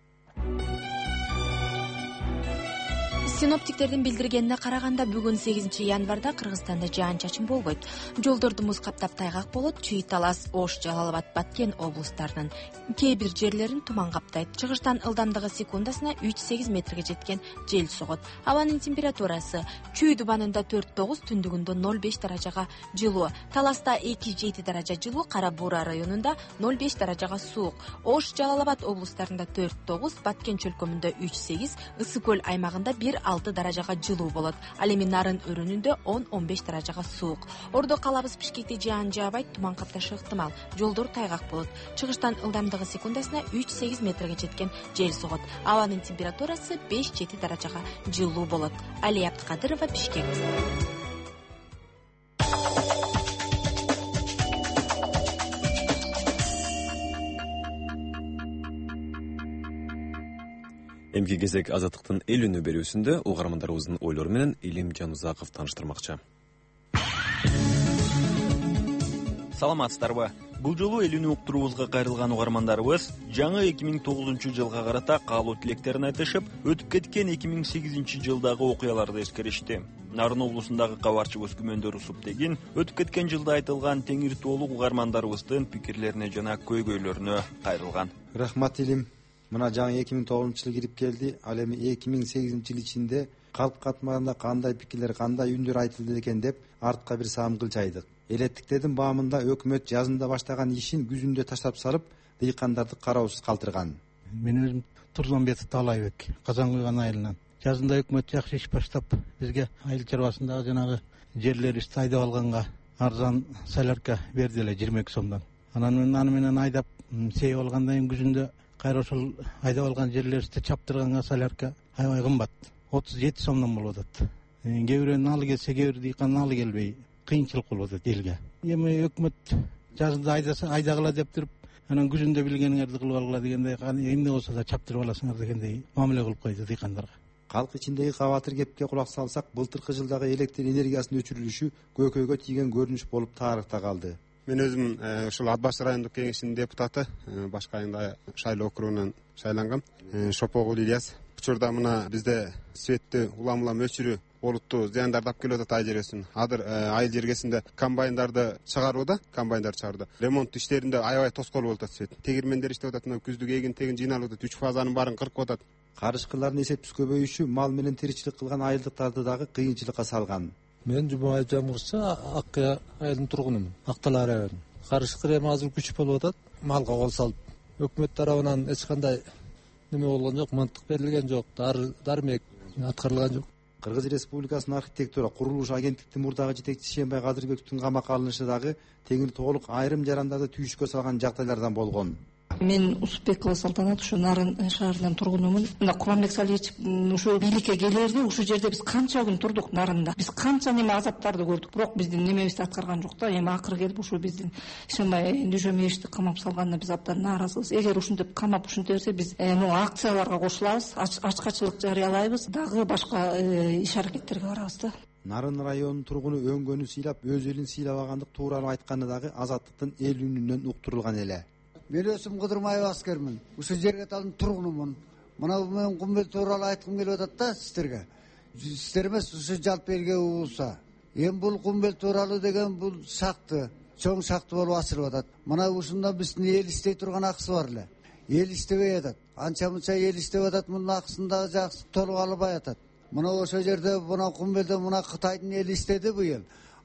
Синоптиктердин билдиргенине караганда бүгүн 8-январда Кыргызстанда жаан-чачын болбойт. Жолдорду муз каптап тайгак болот. Чүй, Талас, Ош, Жалал Абад, Баткен облустарынын кээ бир жерлерин туман каптайт. Чыгыштан ылдамдыгы секундасына 3-8 метрге жеткен жел согот. Абанын температурасы Чүй дубанында 4-9, түндүгүндө 0,5 даражага жылуу. Таласта 2-7 даража жылуу, Кара Буура районунда 0,5 даражага суук. Ош, Жалал Абад облустарында 4-9, Баткен чөлкөмүндө 3-8, Ысык көл аймагында 1-6 даражага жылуу болот. Ал эми Нарын өрүнүндө 10-15 даражага суук. Ордо калабыз Бишкекте жаан жаабайт, туман капташы ыктымал. Жолдор тайгак болот. Чыгыштан ылдамдыгы секундасына 3-8 метрге жеткен жел согот. Абанын температурасы 5-7 даражага жылуу болот. Алия Абдыкадырова, Бишкек. Эмки кезек Азаттыктын эл үнү берүүсүндө угармандарыбыздын ойлору менен Илим Жанузаков тааныштырмакчы. Саламатсыздарбы? Бул жолу эл үнү уктуруубузга кайрылган угармандарыбыз жаңы 2009-жылга карата каалоо тилектерин айтышып, өтүп кеткен 2008-жылдагы окуяларды эскеришти. Нарын облусундагы кабарчыбыз Күмөндөр Усуптегин өтүп кеткен жылда айтылган теңир тоолук угармандарыбыздын пикирлерине жана көйгөйлөрүнө кайрылган. Рахмат Илим. Мына жаңы 2009-жыл кирип келди. Ал эми 2008-жыл ичинде калп катмаганда кандай пикирлер, кандай үндөр айтылды экен деп артка бир саамгыл жайдык. Элеттиктердин баамында өкмөт жазында баштаган ишин күзүндө таштап салып, дыйкандарды кароосуз калтырган. Мен өзүм Турзонбетов Талайбек, Казан куйган айылынан. Жазында өкмөт жакшы иш баштап, бизге айыл чарбасындагы жанагы жерлерибизди айдап алганга арзан солярка берди эле 22 сомдон. Анан аны менен айдап сей алгандан кийин күзүндө кайра ошол айдап алган жерлерибизди чаптырганга солярка аябай кымбат. 37 сомдон болуп атат. Кээ бирөөнүн алы келсе, кээ бир дыйкандын алы келбей кыйынчылык болуп атат элге. Эми өкмөт жазында айдагыла деп туруп, анан күзүндө билгениңерди кылып алгыла дегендей, эмне болсо да чаптырып аласыңар дегендей мамиле кылып койду дыйкандарга. Калк ичиндеги кабатыр кепке кулак салсак, былтыркы жылдагы электр энергиясынын өчүрүлүшү көкөйгө тийген көрүнүш болуп тарыхта калды. Мен өзүм ушул Ат баш райондук кеңешинин депутаты, Башкы айында Шайлоо округунан шайлангам. Шопогул Ильяс. Учурда мына бизде светти улам өчүрүү олуттуу зыяндарды алып келип атат айыл-жересин. Азыр айыл жергесинде комбайндарды чыгарууда, ремонт иштеринде аябай тоскоол болуп атат свет. Тегирмендер иштеп атат, мына күздүк эгин тегин жыйналып атат, 3 фазанын баарын кыркып атат. Карышкылардын эсептик көбөйүшү мал менен тиричилик кылган айылдыктарды дагы кыйынчылыкка салган. Мен Жумабай Жамурча, Аккая айылдын тургунумун. Акталар району. Карышкыр эми азыр күч болуп атат, малга кол салып. Өкмөт тарабынан эч кандай неме болгон жок, мынтык берилген жок, дармек аткарылган жок. Кыргыз Республикасынын архитектура курулуш агенттиктин мурдагы жетекчиси Шембай Кадырбековдун камакка алынышы дагы теңир тоолук айрым жарандарды түйүшкө салган жагдайлардан болгон. Мен Усупбекова Салтанат, ушу Нарын шаарынын тургунумун. Мына Курманбек Салиевич ушу бийликке келерде ушул жерде биз канча күн турдук Нарында. Биз канча неме азаптарды көрдүк, бирок биздин немебизди аткарган жок да. Эми акыры келип ушу биздин Шембай Дүйшөмеевичти камап салганына биз абдан нааразыбыз. Эгер ушинтип камап ушинте берсе, биз могу акцияларга кошулабыз, ачкачылык жарыялайбыз, дагы башка иш аракеттерге барабыз да. Нарын районунун тургуну өңгөнү сыйлап, өз элин сыйлабагандык тууралуу айтканы дагы Азаттыктын эл үнүнөн уктурулган эле. Мен өзүм Кыдырмаев аскермин. Ушул жерге талын тургунумун. Мына мен Кумбел тууралуу айткым келип атат да сиздерге. Сиздер эмес, ушу жалпы элге угулса. Эми бул Кумбел тууралуу деген бул шакты, чоң шакты болуп ачылып атат. Мына ушунда биздин эл иштей турган акысы бар эле. Эл иштебей атат. Анча мынча эл иштеп атат, мунун акысын дагы жакшы толук албай атат. Мына ошол жерде, мына Кумбелде мына Кытайдын эли иштеди быйыл.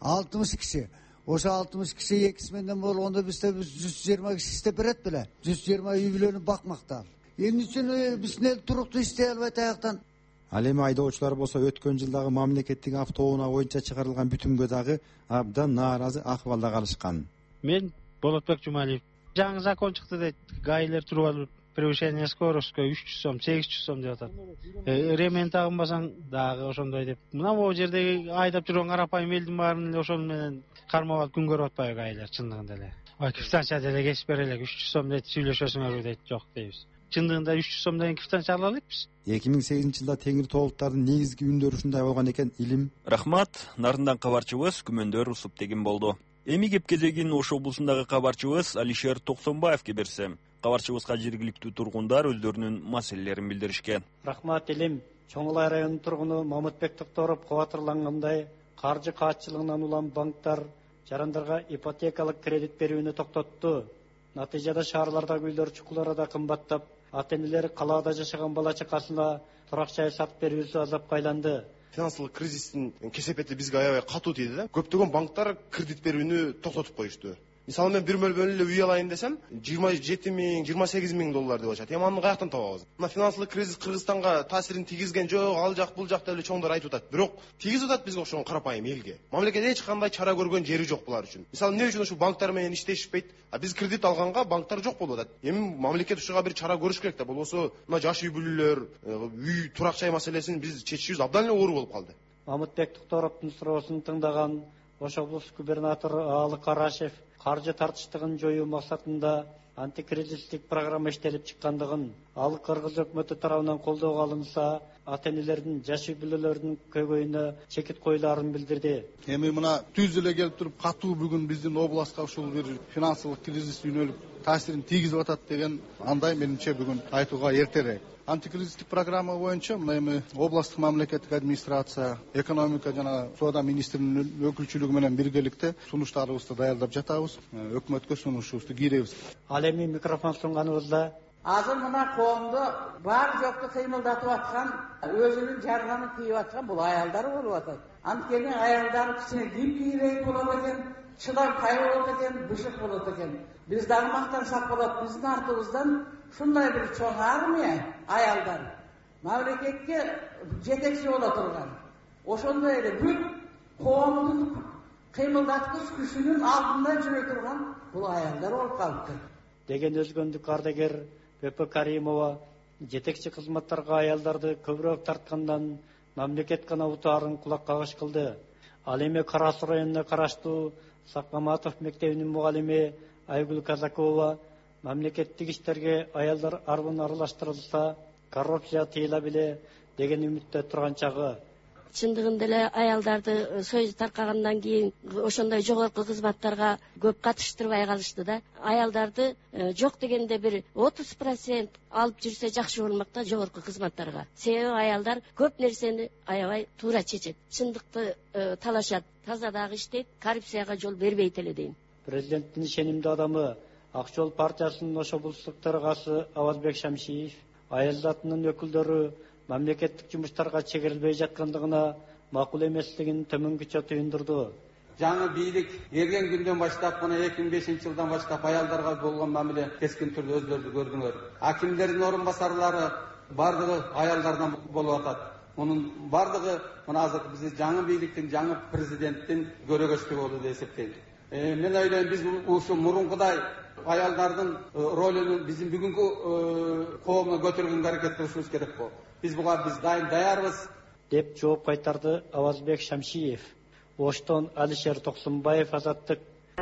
60 киши. Ошо 60 киши 2 сменден болгондо бизде 120 киши иштеп берет беле. 120 үй бүлөнү бакмакта. Эмне үчүн биздин эл туруктуу иштей албайт аяктан? Ал эми айдоочулар болсо өткөн жылдагы мамлекеттик автоунаа боюнча чыгарылган бүтүмгө дагы абдан нааразы акыбалда калышкан. Мен Болотбек Жумалиев. Жаңы закон чыкты дейт. Гаилер туруп алып превышение скоростько 300 сом, 800 сом деп атат. Ремень тагынбасаң дагы ошондой деп. Мына могу жерде айдап жүргөн карапайым элдин баарын эле ошол менен кармап алып күн көрүп атпайбы гаилер чындыгында эле. Квитанция деле кесип берели, 300 сом дейт, сүйлөшөсүңөрбү дейт, жок дейбиз. Чындыгында 300 сом деген квитанция ала алайбыз. 2008-жылда теңир тоолуктардын негизги үндөрү ушундай болгон экен. Илим. Рахмат. Нарындан кабарчыбыз Күмөндөр Усупбегим болду. Эми кеп кезегин Ош облусундагы кабарчыбыз Алишер Токсонбаевге берсем. Кабарчыбызга жергиликтүү тургундар өздөрүнүн маселелерин билдиришкен. Рахмат Илим. Чоңулай районунун тургуну Мамытбек Токторов кабатырлангандай, каржы каатчылыгынан улам банктар жарандарга ипотекалык кредит берүүнү токтотту. Натыйжада шаарлардагы үйлөр чукулары да кымбаттап, ата-энелер калаада жашаган бала чакасына турак жай сатып берүүсү азапка айланды. Финансылык кризистин кесепети бизге аябай катуу тийди да. Көптөгөн банктар кредит берүүнү токтотуп коюшту. Мисалы мен бир бөлмөлүү эле үй алайын десем, 27 миң, 28 миң доллар деп атат. Эми аны каяктан табабыз? Мына финансылык кризис Кыргызстанга таасирин тийгизген жок, ал жак бул жак деп эле чоңдор айтып атат. Бирок тийгизип атат бизге окшогон карапайым элге. Мамлекет эч кандай чара көргөн жери жок булар үчүн. Мисалы эмне үчүн ушул банктар менен иштешпейт? Биз кредит алганга банктар жок болуп атат. Эми мамлекет ушуга бир чара көрүш керек да. Болбосо мына жаш үй бүлөлөр, үй турак жай маселесин биз чечишибиз абдан эле оор болуп калды. Мамытбек Токторовдун суроосун тыңдаган Ош облус губернатору Аалы Карашев каржы тартыштыгын жоюу максатында антикризистик программа иштелип чыккандыгын, ал Кыргыз өкмөтү тарабынан колдоого алынса, ата-энелердин жаш үй бүлөлөрүнүн көйгөйүнө чекит коюлаарын билдирди. Эми мына түз эле келип туруп катуу бүгүн биздин областка ушул бир финансылык кризис үнөлүп таасирин тийгизип атат деген андай менимче бүгүн айтууга эртерээк. Антикризистик программа боюнча мына эми областтык мамлекеттик администрация, экономика жана соода министринин өкүлчүлүгү менен биргеликте сунуштарыбызды даярдап жатабыз. Өкмөткө сунушубузду кийребиз. Ал эми микрофон сунганыбызда азыр мына коомдо бар жокту кыймылдатып аткан, өзүнүн жарганын кийип аткан бул аялдар болуп атат. Анткени аялдар кичине кийрек болот экен, чыдамкай болот экен, бышык болот экен. Биз дагы мактансак болот, биздин артыбыздан ушундай бир чоң армия аялдар мамлекетке жетекчи боло турган. Ошондой эле бүт коомдун кыймылдаткыч күчүнүн алдында жүрө турган бул аялдар болуп калыптыр. Деген өзгөндүк ардагер Пепе Каримова жетекчи кызматтарга аялдарды көбүрөөк тарткандан мамлекет гана утаарын кулак кагыш кылды. Ал эми Кара Суу районуна караштуу Сакмаматов мектебинин мугалими Айгүл Казакова мамлекеттик иштерге аялдар арбын аралаштырылса, коррупция тыйыла биле, деген үмүттө турган чагы. Чындыгында эле аялдарды союз таркагандан кийин ошондой жогорку кызматтарга көп катыштырбай калышты да. Аялдарды жок дегенде бир 30% алып жүрсө жакшы болмок да жогорку кызматтарга. Себеби аялдар көп нерсени аябай туура чечет. Чындыкты талашат, таза дагы иштейт, коррупцияга жол бербейт эле дейм. Президенттин ишенимдүү адамы Ак жол партиясынын Ош облустук төрагасы Авазбек Шамшиев айыл затынын өкүлдөрү мамлекеттик жумуштарга чегерилбей жаткандыгына макул эместигин төмөнгүчө туюндурду. Жаңы бийлик эрген күндөн баштап, мына 2005 жылдан баштап аялдарга болгон мамиле кескин түрдө өзгөрдү көрдүңөр. Акимдердин орун басарлары бардыгы аялдардан болуп атат. Мунун бардыгы мына азыр биз жаңы бийликтин, жаңы президенттин көрөгөчтүгү болду деп эсептейм. Мен ойлойм, биз ушу мурункудай аялдардын ролун биздин бүгүнкү коомго көтөргөнгө аракет кылышыбыз керек болот. Биз буга даярбыз деп жооп кайтарды Авазбек Шамшиев. Оштон Алишер Токсунбаев, Азаттык.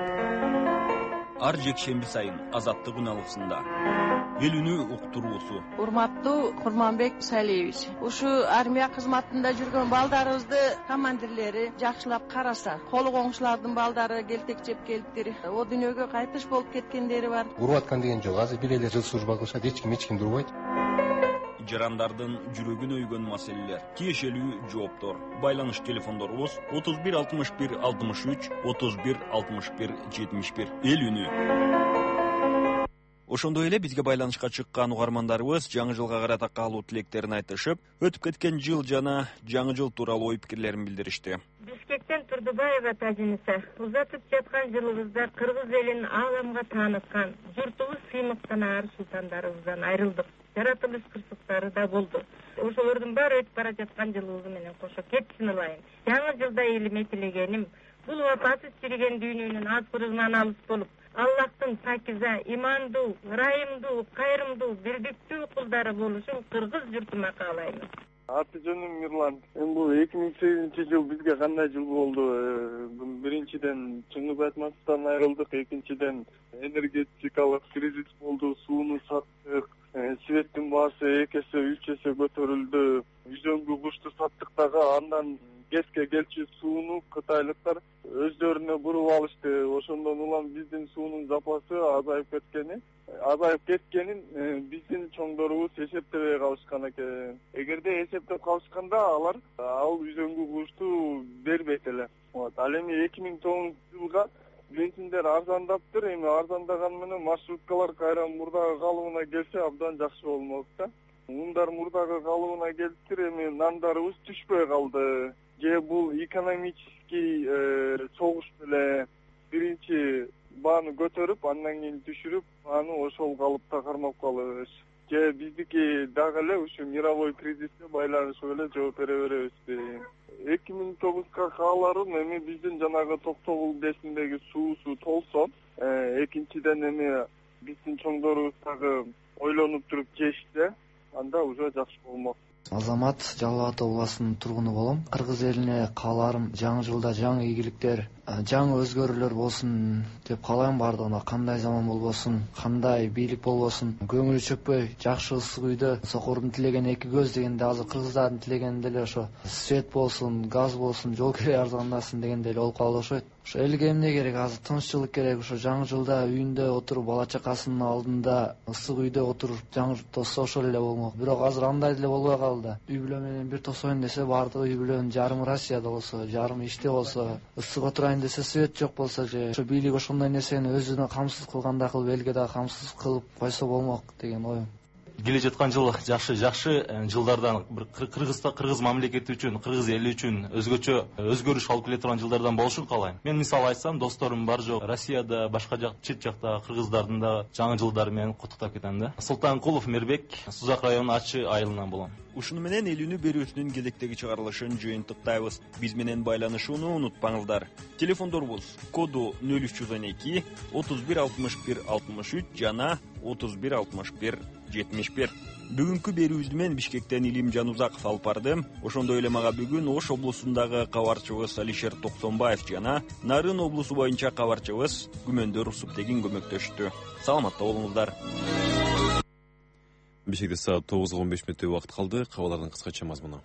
Ар жекшемби сайын Азаттык үналгысында эл үнү уктуруусу. Урматтуу Курманбек Салиевич, ушу армия кызматында жүргөн балдарыбызды командирлери жакшылап караса, колу коңшулардын балдары келтекчеп келиптир. О дүйнөгө кайтыш болуп кеткендери бар. Уруп аткан деген жок. Азыр бир эле жыл служба кылышат, эч ким урбайт. Жарандардын жүрөгүн өйгөн маселелер, тиешелүү жооптор. Байланыш телефондорубуз 31 61 63 31 61 71. Эл үнү. Ошондой эле бизге байланышка чыккан угармандарыбыз жаңы жылга карата каалуу тилектерин айтышып, өтүп кеткен жыл жана жаңы жыл тууралуу ой пикирлерин билдиришти. Бишкектен Турдубаева Тажиниса, узатып жаткан жылыбызда кыргыз элин ааламга тааныткан, журтубуз сыймыктан аар султандарыбыздан айрылдык. Жаратылыш кырсыктары да болду. Ошолордун баары өтүп бара жаткан жылыбыз менен кошо кетсин ылайын. Жаңы жылда элиме тилегеним, бул вапасыз чириген дүйнөнүн азгырыгынан алыс болуп, Аллахтын пакиза, имандуу, ырайымдуу, кайрымдуу, бирдиктүү кулдары болушун кыргыз журтума каалайм. Аты жөнүм Мирлан. Бул 2008 жыл бизге кандай жыл болду? Биринчиден Чыңгыз Айтматовдон айрылдык, экинчиден энергетикалык кризис болду, сууну саттык, светтин баасы 2 эсе 3 эсе көтөрүлдү. Үзөңгү кушту саттык дагы, андан кеске келчү сууну кытайлыктар өздөрүнө буруп алышты. Ошондон улам биздин суунун запасы азайып кеткенин биздин чоңдорубуз эсептебей калышкан экен. Эгерде эсептеп калышканда алар ал үзөңгү кушту бербейт эле. Ал эми 2009 жылга бензиндер арзандаптыр. Эми арзандаган менен маршруткалар кайра мурдагы калыбына келсе абдан жакшы болмок да. Ундар мурдагы калыбына келиптир, эми нандарыбыз түшпөй калды. Же бул экономический согуш эле биринчи бааны көтөрүп, андан кийин түшүрүп, аны ошол калыпта кармап калыш. Же биздики дагы эле ушу мировой кризиске байланышып эле жооп бере беребизби? 2009га кааларым эми биздин жанагы Токтогул десиндеги суусу толсо, экинчиден эми биздин чоңдорубуз дагы ойлонуп туруп жешсе, анда уже жакшы болмок. Азамат, Жалал Ата областынын тургуну болом. Кыргыз элине кааларым жаңы жылда жаңы ийгиликтер, жаңы өзгөрүүлөр болсун деп каалайм. Бардыгына кандай заман болбосун, кандай бийлик болбосун, көңүлү чөкпөй, жакшы ысык үйдө сокордун тилеген эки көз дегенде азыр кыргыздардын тилегени деле ошо свет болсун, газ болсун, жол кереги арзандасын дегенде эле болуп калды окшойт. Ошо элге эмне керек? Азыр тынччылык керек. Ошо жаңы жылда үйүндө отуруп, бала чакасынын алдында ысык үйдө отуруп жаңы жыл тосса ошол эле болмок. Бирок азыр андай деле болбой калды. Үй бүлө менен бир тосоюн десе, бардыгы үй бүлөнүн жарымы Россияда болсо, жарымы иште болсо, ысык отурайын десе свет жок болсо, же ошо бийлик ошондой нерсени өзүнө камсыз кылгандай кылып, элге дагы камсыз кылып койсо болмок деген оюм. Келе жаткан жыл жакшы жылдардан, бир кыргыз мамлекети үчүн, кыргыз эли үчүн өзгөчө өзгөрүш алып келе турган жылдардан болушун каалайм. Мен мисал айтсам, досторум бар жок, Россияда, башка чет жакта кыргыздардын да жаңы жылдары менен куттуктап кетем да. Султанкулов Мирбек, Сузак районунун Ачы айылынан болом. Ушуну менен эл үнү берүүсүнүн кезектеги чыгарылышын жыйынтыктайбыз. Биз менен байланышууну унутпаңыздар. Телефондорубуз коду 0312 31 61 63 жана 31 61 71. Бүгүнкү берүүбүздү мен Бишкектен Илим Жанузаков алып бардым. Ошондой эле мага бүгүн Ош облусундагы кабарчыбыз Алишер Токсонбаев жана Нарын облусу боюнча кабарчыбыз Күмөндөр Усуптегин көмөктөштү. Саламатта болуңуздар. Бишкекте саат 9:15 убакыт калды. Кабарлардын кыскача мазмуну.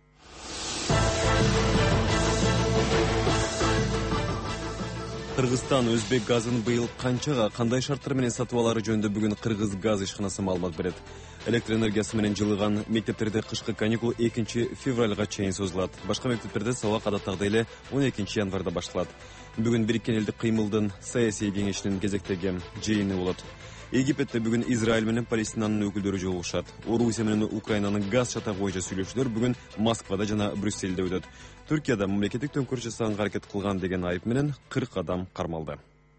Кыргызстан өзбек газын быйыл канчага, кандай шарттар менен сатып алары жөнүндө бүгүн Кыргыз газ ишканасы маалымат берет. Электр энергиясы менен жылыган мектептерде кышкы каникул 2-февралга чейин созулат. Башка мектептерде сабак адаттагыдай эле 12-январда башталат. Бүгүн Бириккен элдик кыймылдын саясий кеңешинин кезектеги жыйыны болот. Египетте бүгүн Израиль менен Палестинанын өкүлдөрү жолугушат. Орусия менен Украинанын газ чатагы боюнча сүйлөшүүлөр бүгүн Москвада жана Брюссельде өтөт. Түркияда мамлекеттик төңкөрүш жасаганга аракет кылган деген айып менен 40 адам кармалды.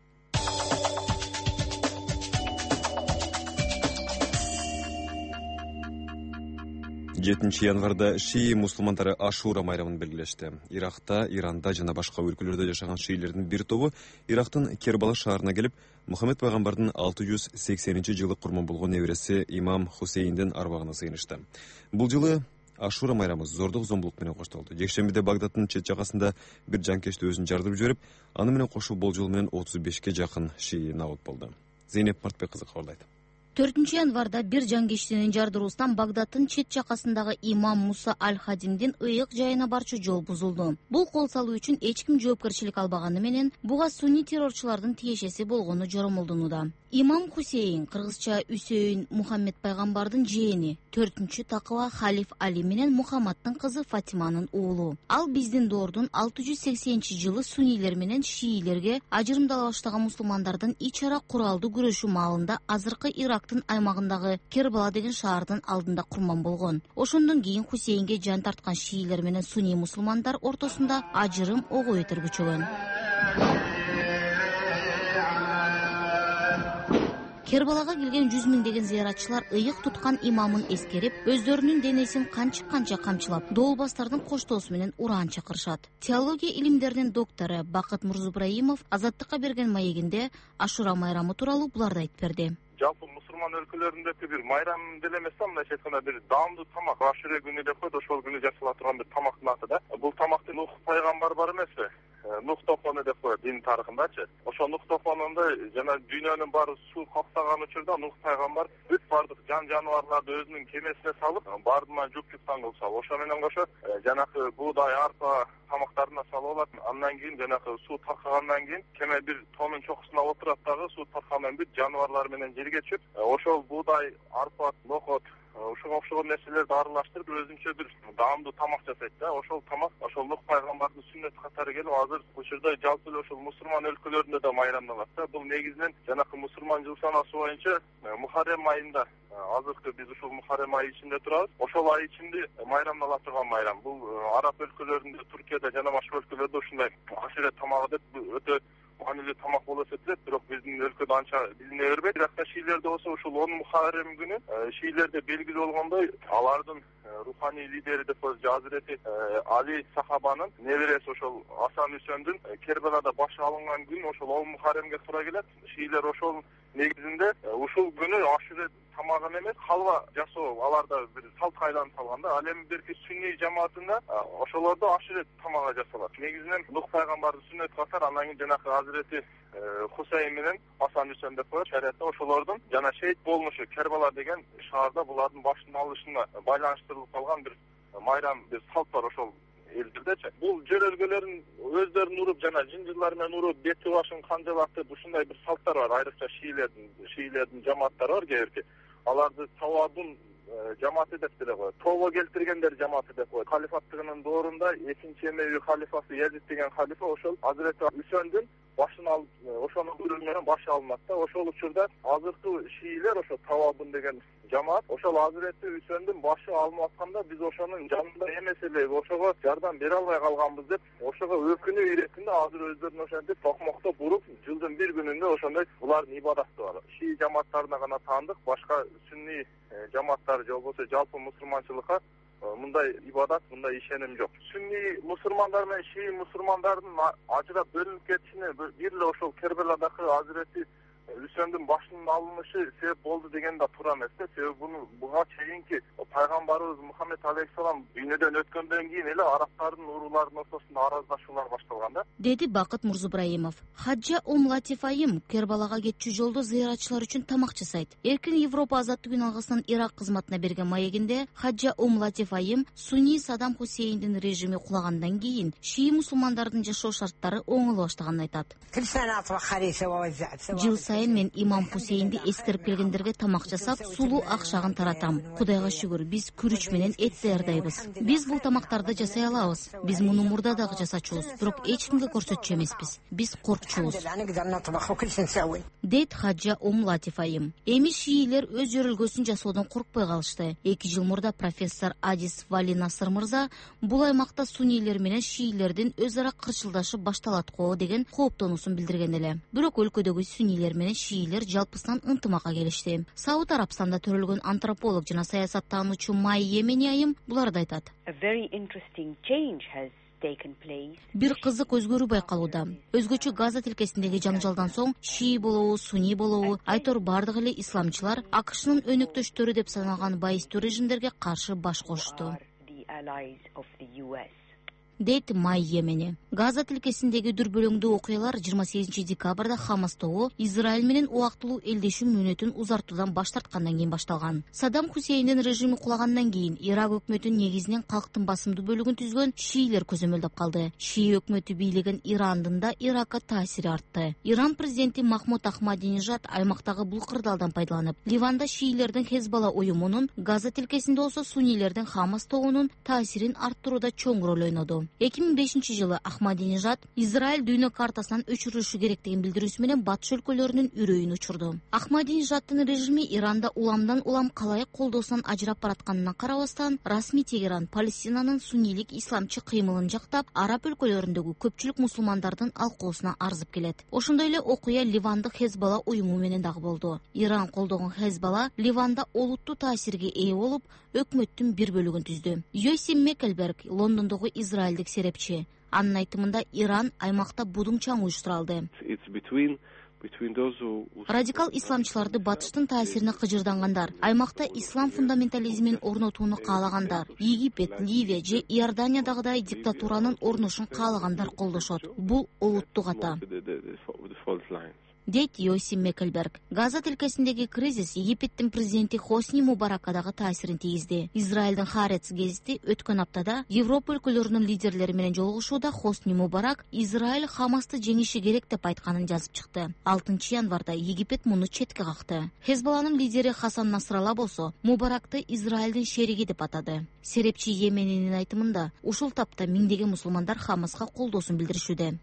7 январда шии мусулмандары Ашура майрамын белгилешти. Иракта, Иранда жана башка өлкөлөрдө жашаган шиилердин бир тобу Ирактын Кербала шаарына келип, Мухаммед пайгамбардын 680-жылы курман болгон небереси имам Хусейндин арбагына сыйынышты. Бул жылы Ашура майрамы зордук зомбулук менен коштолду. Жекшембиде Багдадтын чет жагасында бир жанкечти өзүн жардырып жиберип, аны менен кошо болжол менен 35ке жакын шии набат болду. Зейнеп Мартбек кызы кабарлайт. 4 январда бир жангечтинин жардыруусунан Багдадтын чет жакасындагы имам Муса Аль-Хадимдин ыйык жайына барчу жол бузулду. Бул кол салуу үчүн эч ким жоопкерчилик албаганы менен буга сунни террорчулардын тиешеси болгону жоромолдонууда. Имам Хусейн, кыргызча Үсөйүн, Мухаммед пайгамбардын жээни, 4-чү такыба халиф Али менен Мухаммадтын кызы Фатиманын уулу. Ал биздин доордун 680-жылы суннилер менен шиилерге ажырымдала баштаган мусулмандардын ич ара куралдуу күрөшүү маалында азыркы Ирактын аймагындагы Кербала деген шаардын алдында курман болгон. Ошондон кийин Хусейнге жан тарткан шиилер менен сунни мусулмандар ортосунда ажырым ого бетер күчөгөн. Кербалага келген 100 миңдеген зыяратчылар ыйык туткан имамын эскерип, өздөрүнүн денесин канча камчылап, доолбастардын коштоосу менен ураан чакырышат. Теология илимдеринин доктору Бакыт Мурзубраимов Азаттыкка берген маегинде Ашура майрамы тууралуу буларды айтып берди. Жалпы мусулман өлкөлөрүндөгү бир майрам деле эмес, мындайча айтканда бир даамдуу тамак, Ашура күнү деп коет, ошол күнү жасала турган бир тамактын аты да. Бул тамакты Нух пайгамбар бар эмеспи? Нух тофону деп коет дин тарыхындачы. Ошол Нух тофонунда жана дүйнөнүн баары суу капсаган учурда Нух пайгамбар бүт бардык жан жаныбарларды өзүнүн кемесине салып, бардыгына жуп-жуптан кылса. Ошо менен кошо жанакы буудай, арпа тамактарына салып алат. Андан кийин жанакы суу таркагандан кийин кеме бир тоонун чокусуна отурат дагы суу таркагандан бүт жаныбарлар менен жерге түшүп, ошол буудай, арпа, нокот, ушуга окшогон нерселерди аралаштырып өзүнчө бир даамдуу тамак жасайт да. Ошол тамак ошол Нух пайгамбардын сүннөт катары келип, азыр учурда жалпы эле ошол мусулман өлкөлөрүндө да майрамдалат да. Бул негизинен жанакы мусулман жыл санасы боюнча Мухаррем айында, азыркы биз ушул Мухаррем айы ичинде турабыз. Ошол ай ичинде майрамдала турган майрам. Бул араб өлкөлөрүндө, Түркияда жана башка өлкөлөрдө ушундай ашура тамагы деп өтө маанилүү тамак болуп эсептелет, бирок биздин өлкөдө анча билине бербейт. Иракта шиилерде болсо ушул 10 Мухаррем күнү шиилерде белгилүү болгондой алардын руханий лидери деп коебуз, Азирети Али сахабанын небереси ошол Асан Үсөндүн Кербалада башы алынган күн ошол 10 Мухарремге туура келет. Шиилер ошол негизинде ушул күнү ашура тамагын эмес, халва жасоо аларда бир салт кайданып калган да. Ал эми берки сунни жамаатында ошолордо ашура тамагы жасалат. Негизинен Нух пайгамбардын сүннөт катары, андан кийин жанакы Азирети Хусейн менен Асан Үсен деп коет. Шариатта ошолордун жана шейит болмушу Кербала деген шаарда булардын башын алышына байланыштырылып калган бир майрам, бир салт бар ошол элдердечи. Бул жөрөлгөлөрүн өздөрүн уруп жана жынжырлар менен уруп, бети башын канжалатып, ушундай бир салттар бар. Айрыкча шиилердин жамааттары бар кээбирки. Аларды Тавабун жамааты деп деле коет. Тобо келтиргендер жамааты деп коет. Халифаттыгынын доорунда 2-Эмеви халифасы Язид деген халифа ошол Азирети Үсөндүн башын алып, ошонун буйругу менен башы алынат да. Ошол учурда азыркы шиилер ошо Тавабун деген жамаат ошол Азирети Үсөндүн башы алынып атканда биз ошонун жанында эмес эле, ошого жардам бере албай калганбыз деп, ошого өкүнүү иретинде азыр өздөрүн ошентип токмоктоп уруп, жылдын бир күнүндө ошондой булардын ибадаты бар. Шии жамааттарына гана таандык, башка сүнни жамааттар же болбосо жалпы мусулманчылыкка мындай ибадат, мындай ишеним жок. Сүнни мусулмандар менен шии мусулмандардын ажырап бөлүнүп кетишине бир эле ошол Кербаладагы Азирети Үсөндүн башынын алынышы себеп болду деген да туура эмес да. Себеби буга чейинки пайгамбарыбыз Мухаммед алейхисалам дүйнөдөн өткөндөн кийин эле арабтардын урууларынын ортосунда араздашуулар башталган да. Деди Бакыт Мурзубраимов. Хаджа Латиф айым Кербалага кетчү жолдо зыяратчылар үчүн тамак жасайт. Эркин Европа азаттык алгысынан Ирак кызматына берген маегинде Хаджа Латиф айым Суни Садам Хусейндин режими кулагандан кийин шии мусулмандардын жашоо шарттары оңоло баштаганын айтат. Жыл сайын мен имам Хусейнди эскерип келгендерге тамак жасап, сулуу акчагын таратам. Кудайга шүгүр, биз күрүч менен эт даярдайбыз. Биз бул тамактарды жасай алабыз. Биз муну мурда дагы жасачубуз, бирок эч кимге көрсөтчү эмеспиз. Биз коркчубуз. Дейт Хаджа Латиф айым. Эми шиилер өз жөрөлгөсүн жасоодон коркпой калышты. 2 жыл мурда профессор Адис Вали Насыр мырза бул аймакта суннийлер менен шиилердин өз ара кырчылдашы башталат го деген кооптонуусун билдирген эле. Бирок өлкөдөгү суннийлер менен шиилер жалпысынан ынтымакка келишти. Сауд Арабстанда төрөлгөн антрополог жана саясаттануучу Май Йемени айым буларды айтат. Бир кызык өзгөрүү байкалууда. Өзгөчө Газа тилкесиндеги жаңжалдан соң шии болобу, сунни болобу, айтор бардык эле исламчылар АКШнын өнөктөштөрү деп саналган байыстуу режимдерге каршы баш кошту. Дейт Май Йемени. Газа тилкесиндеги дүрбөлөңдүү окуялар 28 декабрда Хамас тобу Израиль менен убактылуу элдешүү мөөнөтүн узартуудан баш тарткандан кийин башталган. Садам Хусейндин режими кулагандан кийин Ирак өкмөтүнүн негизинен калктын басымдуу бөлүгүн түзгөн шиилер көзөмөлдөп калды. Шии өкмөтү бийлеген Ирандын да Иракка таасири артты. Иран президенти Махмуд Ахмадинежад аймактагы бул кырдаалдан пайдаланып, Ливанда шиилердин Хезбала уюмунун, Газа тилкесинде болсо суннилердин Хамас тобунун таасирин арттырууда чоң роль ойноду. 2005 жылы Ахмадинежад Израиль дүйнө картасынан өчүрүлүшү керектигин билдирүүсү менен батыш өлкөлөрүнүн үрөйүн учурду. Ахмадинежаддын режими Иранда уламдан улам калай колдоосунан ажырап баратканына карабастан, расмий Тегеран Палестинанын суннилик исламчы кыймылын жактап, араб өлкөлөрүндөгү көпчүлүк мусулмандардын алкоосуна арзып келет. Ошондой эле окуя Ливандык Хезбала уюму менен дагы болду. Иран колдогон Хезбала Ливанда олуттуу таасирге ээ болуп, өкмөттүн бир бөлүгүн түздү. Йоси Мекельберг Лондондогу израилдик серепчи. Анын айтымында Иран аймакта будуңчаң уюштуралды. Радикал исламчыларды батыштын таасирине кыжырдангандар, аймакта ислам фундаментализмин орнотууну каалагандар, Египет, Ливия же Иорданиядагыдай диктатуранын орношун каалагандар колдошот. Бул олуттук ата. Дейт Йоси Мекельберг. Газа тилкесиндеги кризис Египеттин президенти Хосни Мубаракка дагы таасирин тийгизди. Израилдин Харец гезити өткөн аптада Европа өлкөлөрүнүн лидерлери менен жолугушууда Хосни Мубарак Израиль Хамасты жеңиши керек деп айтканын жазып чыкты. 6 январда Египет муну четке какты. Хезбаланын лидери Хасан Насралла болсо Мубаракты Израилдин шериги деп атады. Серепчи Йеменинин айтымында ушул тапта миңдеген мусулмандар Хамаска колдоосун билдиришүүдө.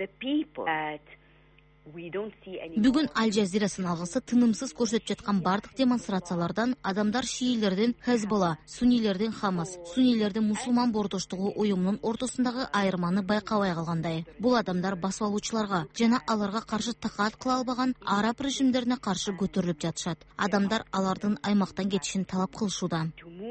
Бүгүн Аль Жазира сыналгысы тынымсыз көрсөтүп жаткан бардык демонстрациялардан адамдар шиилердин Хезбала, суннилердин Хамас, суннилердин мусулман бордоштугу уюмунун ортосундагы айырманы байкабай калгандай. Бул адамдар басып алуучуларга жана аларга каршы такаат кыла албаган араб режимдерине каршы көтөрүлүп жатышат. Адамдар алардын аймактан кетишин талап кылышууда.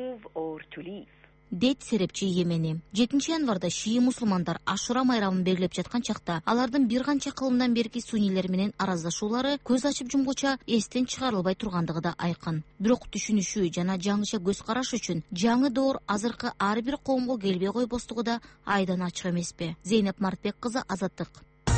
Дейт серепчи Йемени. 7 январда шии мусулмандар Ашура майрамын белгилеп жаткан чакта алардын бир канча кылымдан берки суннилер менен араздашуулары көз ачып жумгуча эстен чыгарылбай тургандыгы да айкын. Бирок түшүнүшүү жана жаңыча көз караш үчүн жаңы доор азыркы ар бир коомго келбей койбостугу да айдан ачык эмеспи? Зейнеп Мартбек кызы, Азаттык.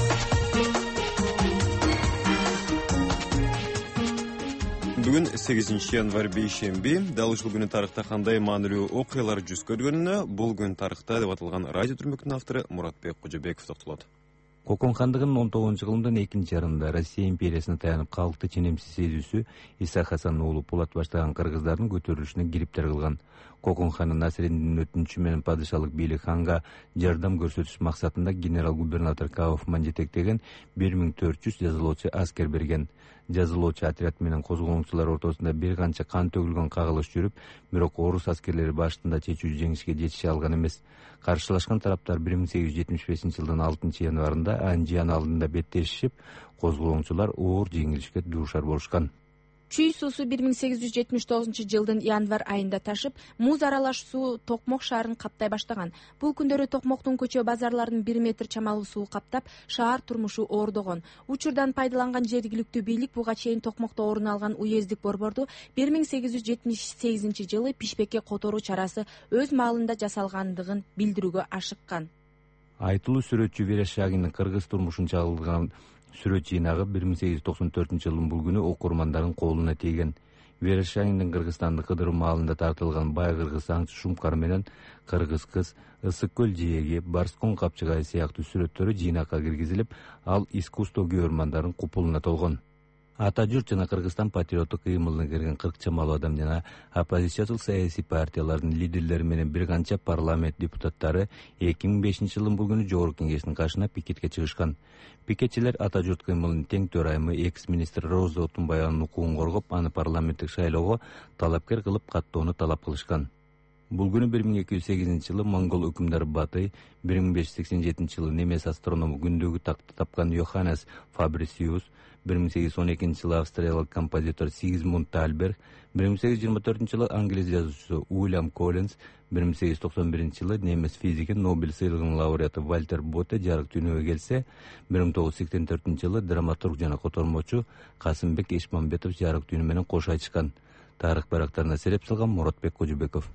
Бүгүн 8 январь бейшемби, дал ушул күнү тарыхта кандай маанилүү окуялар жүз көргөнүнө бул күн тарыхта деп аталган радио түрмөктүн автору Муратбек Кожобеков токтолот. Кокон хандыгынын 19-кылымдын 2-жарымында Россия империясына таянып калкты ченемсиз сезүүсү Иса Хасан уулу Пулат баштаган кыргыздардын көтөрүлүшүнө кириптер кылган. Кокон ханы Насреддин өтүнүчү менен падышалык бийлик ханга жардам көрсөтүш максатында генерал-губернатор Кауфман жетектеген 1400 жазылоочу аскер берген. Жазылоочу отряд менен козголоңчулар ортосунда бир канча кан төгүлгөн кагылыш жүрүп, бирок орус аскерлери башында чечүүчү жеңишке жетише алган эмес. Каршылашкан тараптар 1875-жылдын 6 январында Анжиан алдында беттешишип, козголоңчулар оор жеңилишке дуушар болушкан. Чүй суусу 1879 январь айында ташып, муз аралаш суу Токмок шаарын каптай баштаган. Бул күндөрү Токмоктун көчө базарларын 1 метр чамалуу суу каптап, шаар турмушу оордогон. Учурдан пайдаланган жергиликтүү бийлик буга чейин Токмокто орун алган уездик борборду 1878 жылы пишпекке которуу чарасы өз маалында жасалгандыгын билдирүүгө ашыккан. Айтылуу сүрөтчү Верешагиндин кыргыз турмушун чагылган сүрөт жыйнагы 1894 жылдын бул күнү окурмандардын колуна тийген. Верешагиндин Кыргызстандын Кыдыр маалында тартылган бай кыргыз аңчы Шумкар менен кыргыз кыз, Ысык көл жээги, Барскон капчыгай сыяктуу сүрөттөрү жыйнакка киргизилип, ал искусство көрөрмандардын купулуна толгон. Ата журт жана Кыргызстан патриоттук кыймылына кирген 40 чамалуу адам жана оппозициялык саясий партиялардын лидерлери менен бир канча парламент депутаттары 2005 жылдын бул күнү Жогорку Кеңештин каршысына пикетке чыгышкан. Пикетчилер Ата журт кыймылынын тең төрайымы экс-министр Роза Отунбаеванын укугун коргоп, аны парламенттик шайлоого талапкер кылып каттоону талап кылышкан. Бул күнү 1208 жылы монгол өкүмдары Батый, 1587 жылы немес астроному күндөгү такты тапкан Йоханнес Фабрисиус, 1812 жылы австриялык композитор Сигизмунд Тальберг, 1824 жылы англис жазуучусу Уильям Коллинз, 1891 жылы немес физики Нобель сыйлыгынын лауреаты Вальтер Боте жарык дүйнөгө келсе, 1984 жылы драматург жана котормочу Касымбек Эшмамбетов жарык дүйнө менен кош айтышкан. Тарых барактарына сереп салган Муратбек Кожубеков.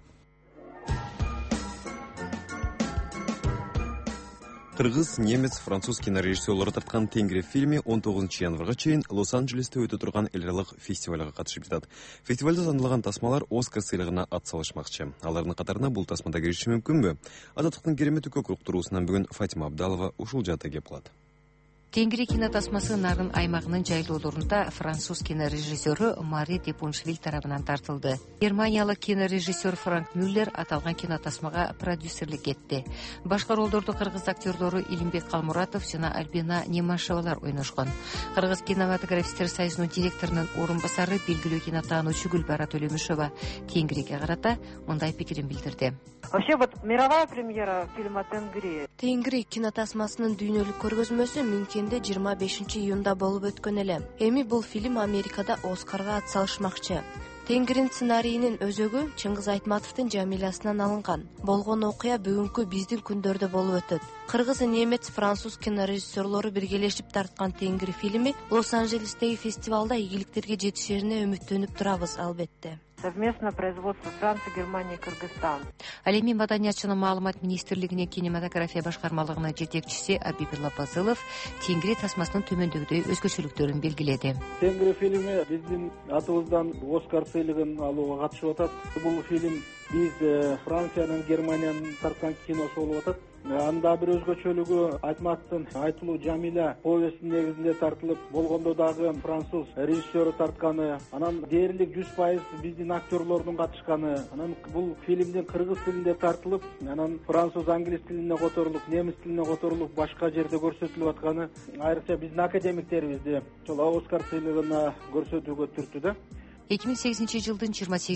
Кыргыз, немец, француз кинорежиссерлары тарткан Тенгри фильми 19 январга чейин Лос-Анджелесте өтө турган эл аралык фестивалга катышып жатат. Фестивалда танылган тасмалар Оскар сыйлыгына ат салышмакчы. Алардын катарына бул тасмада кириши мүмкүнбү? Азаттыктын керемети көк уктуруусунан бүгүн Фатима Абдалова ушул жаатта кеп калат. Тенгри кинотасмасы Нарын аймагынын жайлоолорунда француз кинорежиссеру Мари Депуншвиль тарабынан тартылды. Германиялык кинорежиссер Франк Мюллер аталган кинотасмага продюсерлик этти. Башка ролдорду кыргыз актерлору Илимбек Калмуратов жана Альбина Немашевалар ойношкон. Кыргыз кинематографисттер союзунун директорунун орун басары белгилүү кинотаануучу Гүлбара Төлөмүшова Тенгриге карата мындай пикирин билдирди. Вообще вот мировая премьера фильма Тенгри. Тенгри кинотасмасынын дүйнөлүк көргөзмөсү Мюнхенде 25 июнда болуп өткөн эле. Эми бул фильм Америкада Оскарга ат салышмакчы. Тенгрин сценарийинин өзөгү Чыңгыз Айтматовдун Жамилясынан алынган. Болгон окуя бүгүнкү биздин күндөрдө болуп өтөт. Кыргыз, немец, француз кинорежиссерлору биргелешип тарткан Тенгри фильми Лос-Анджелестеги фестивалда ийгиликтерге жетишерине үмүттөнүп турабыз, албетте. Совместное производство Франция, Германия, Кыргызстан. Ал эми Маданият жана маалымат министрлигинин кинематография башкармалыгынын жетекчиси Абибилла Пазылов Тенгри тасмасынын төмөндөгүдөй өзгөчөлүктөрүн белгиледи. Тенгри фильми биздин атыбыздан Оскар сыйлыгын алууга катышып атат. Бул фильм биз Франциянын, Германиянын тарткан киносу болуп атат. Анда бир өзгөчөлүгү Айтматовдун Айтылуу Жамиля повестинин негизинде тартылып, болгондо дагы француз режиссеру тартканы, анан дээрлик 100% биздин актерлордун катышканы, анан бул фильмдин кыргыз тилинде тартылып, анан француз, англис тилине которулуп, немис тилине которулуп, башка жерде көрсөтүлүп атканы айрыкча биздин академиктерибизди ошол Оскар сыйлыгына көрсөтүүгө түрттү да. 2008 жылдын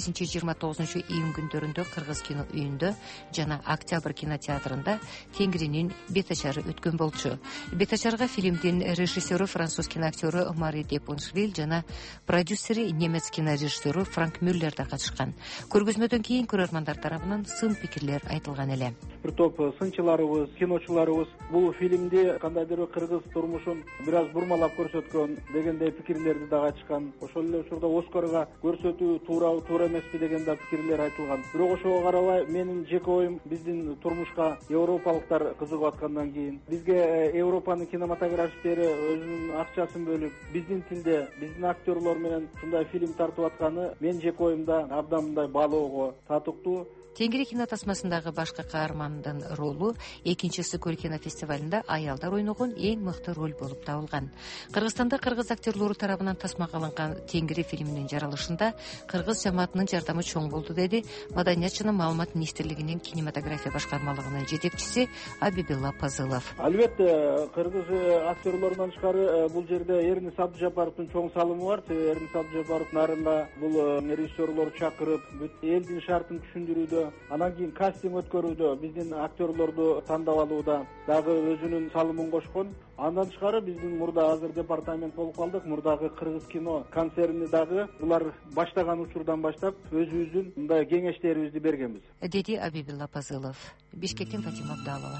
28-29 июнь күндөрүндө Кыргыз кино үйүндө жана Октябрь кинотеатрында Тенгринин бетачары өткөн болчу. Бетачарга фильмдин режиссеру француз киноактёру Мари Депуншвиль жана продюсери немец кинорежиссеру Франк Мюллер да катышкан. Көргөзмөдөн кийин көрөрмандар тарабынан сын пикирлер айтылган эле. Бир топ сынчыларыбыз, киночуларыбыз бул фильмди кандайдыр кыргыз турмушун бир аз бурмалап көрсөткөн дегендей пикирлерди да айтышкан. Ошол эле учурда Оскарга көрсөтүү туура эмеспи деген да пикирлер айтылган. Бирок ошого карабай менин жеке оюм биздин турмушка европалыктар кызыгып аткандан кийин бизге Европанын кинематографисттери өзүнүн акчасын бөлүп биздин тилде биздин актерлор менен ушундай фильм тартып атканы менин жеке оюмда абдан мындай баалоого татыктуу. Тенгри кинотасмасындагы башкы каармандын ролу 2-Ысык-көл кинофестивалында аялдар ойногон эң мыкты роль болуп табылган. Кыргызстанда кыргыз актерлору тарабынан тасмага алынган Тенгри фильминин жаралышында кыргыз жамаатынын жардамы чоң болду, деди Маданият жана маалымат министрлигинин кинематография башкармалыгынын жетекчиси Абибилла Пазылов. Албетте, кыргыз актерлорунан тышкары бул жерде Эрнис Абдыжапаровдун чоң салымы бар. Эрнис Абдыжапаров нарында бул режиссерлорду чакырып, элдин шартын түшүндүрүүдө анан кийин кастинг өткөрүүдө биздин актерлорду тандап алууда дагы өзүнүн салымын кошкон. Андан тышкары биздин мурда азыр департамент болуп калдык. Мурдагы кыргыз кино концерни дагы булар баштаган учурдан баштап өзүбүздүн мындай кеңештерибизди бергенбиз, деди Абибилла Пазылов. Бишкектен Фатима Абдалова.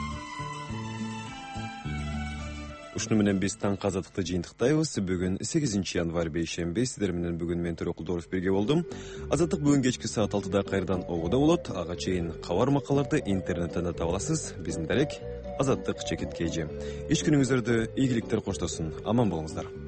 Ушуну менен биз таңкы азаттыкты жыйынтыктайбыз. Бүгүн 8 январь бейшемби. Сиздер менен бүгүн мен Төрөкулдоров бирге болдум. Азаттык бүгүн кечки саат 6-да кайрадан обода болот. Ага чейин кабар макаларды интернеттен да таба аласыз. Биздин дарек Азаттык чекит KG. Иш күнүңүздөрдө ийгиликтер коштосун. Аман болуңуздар.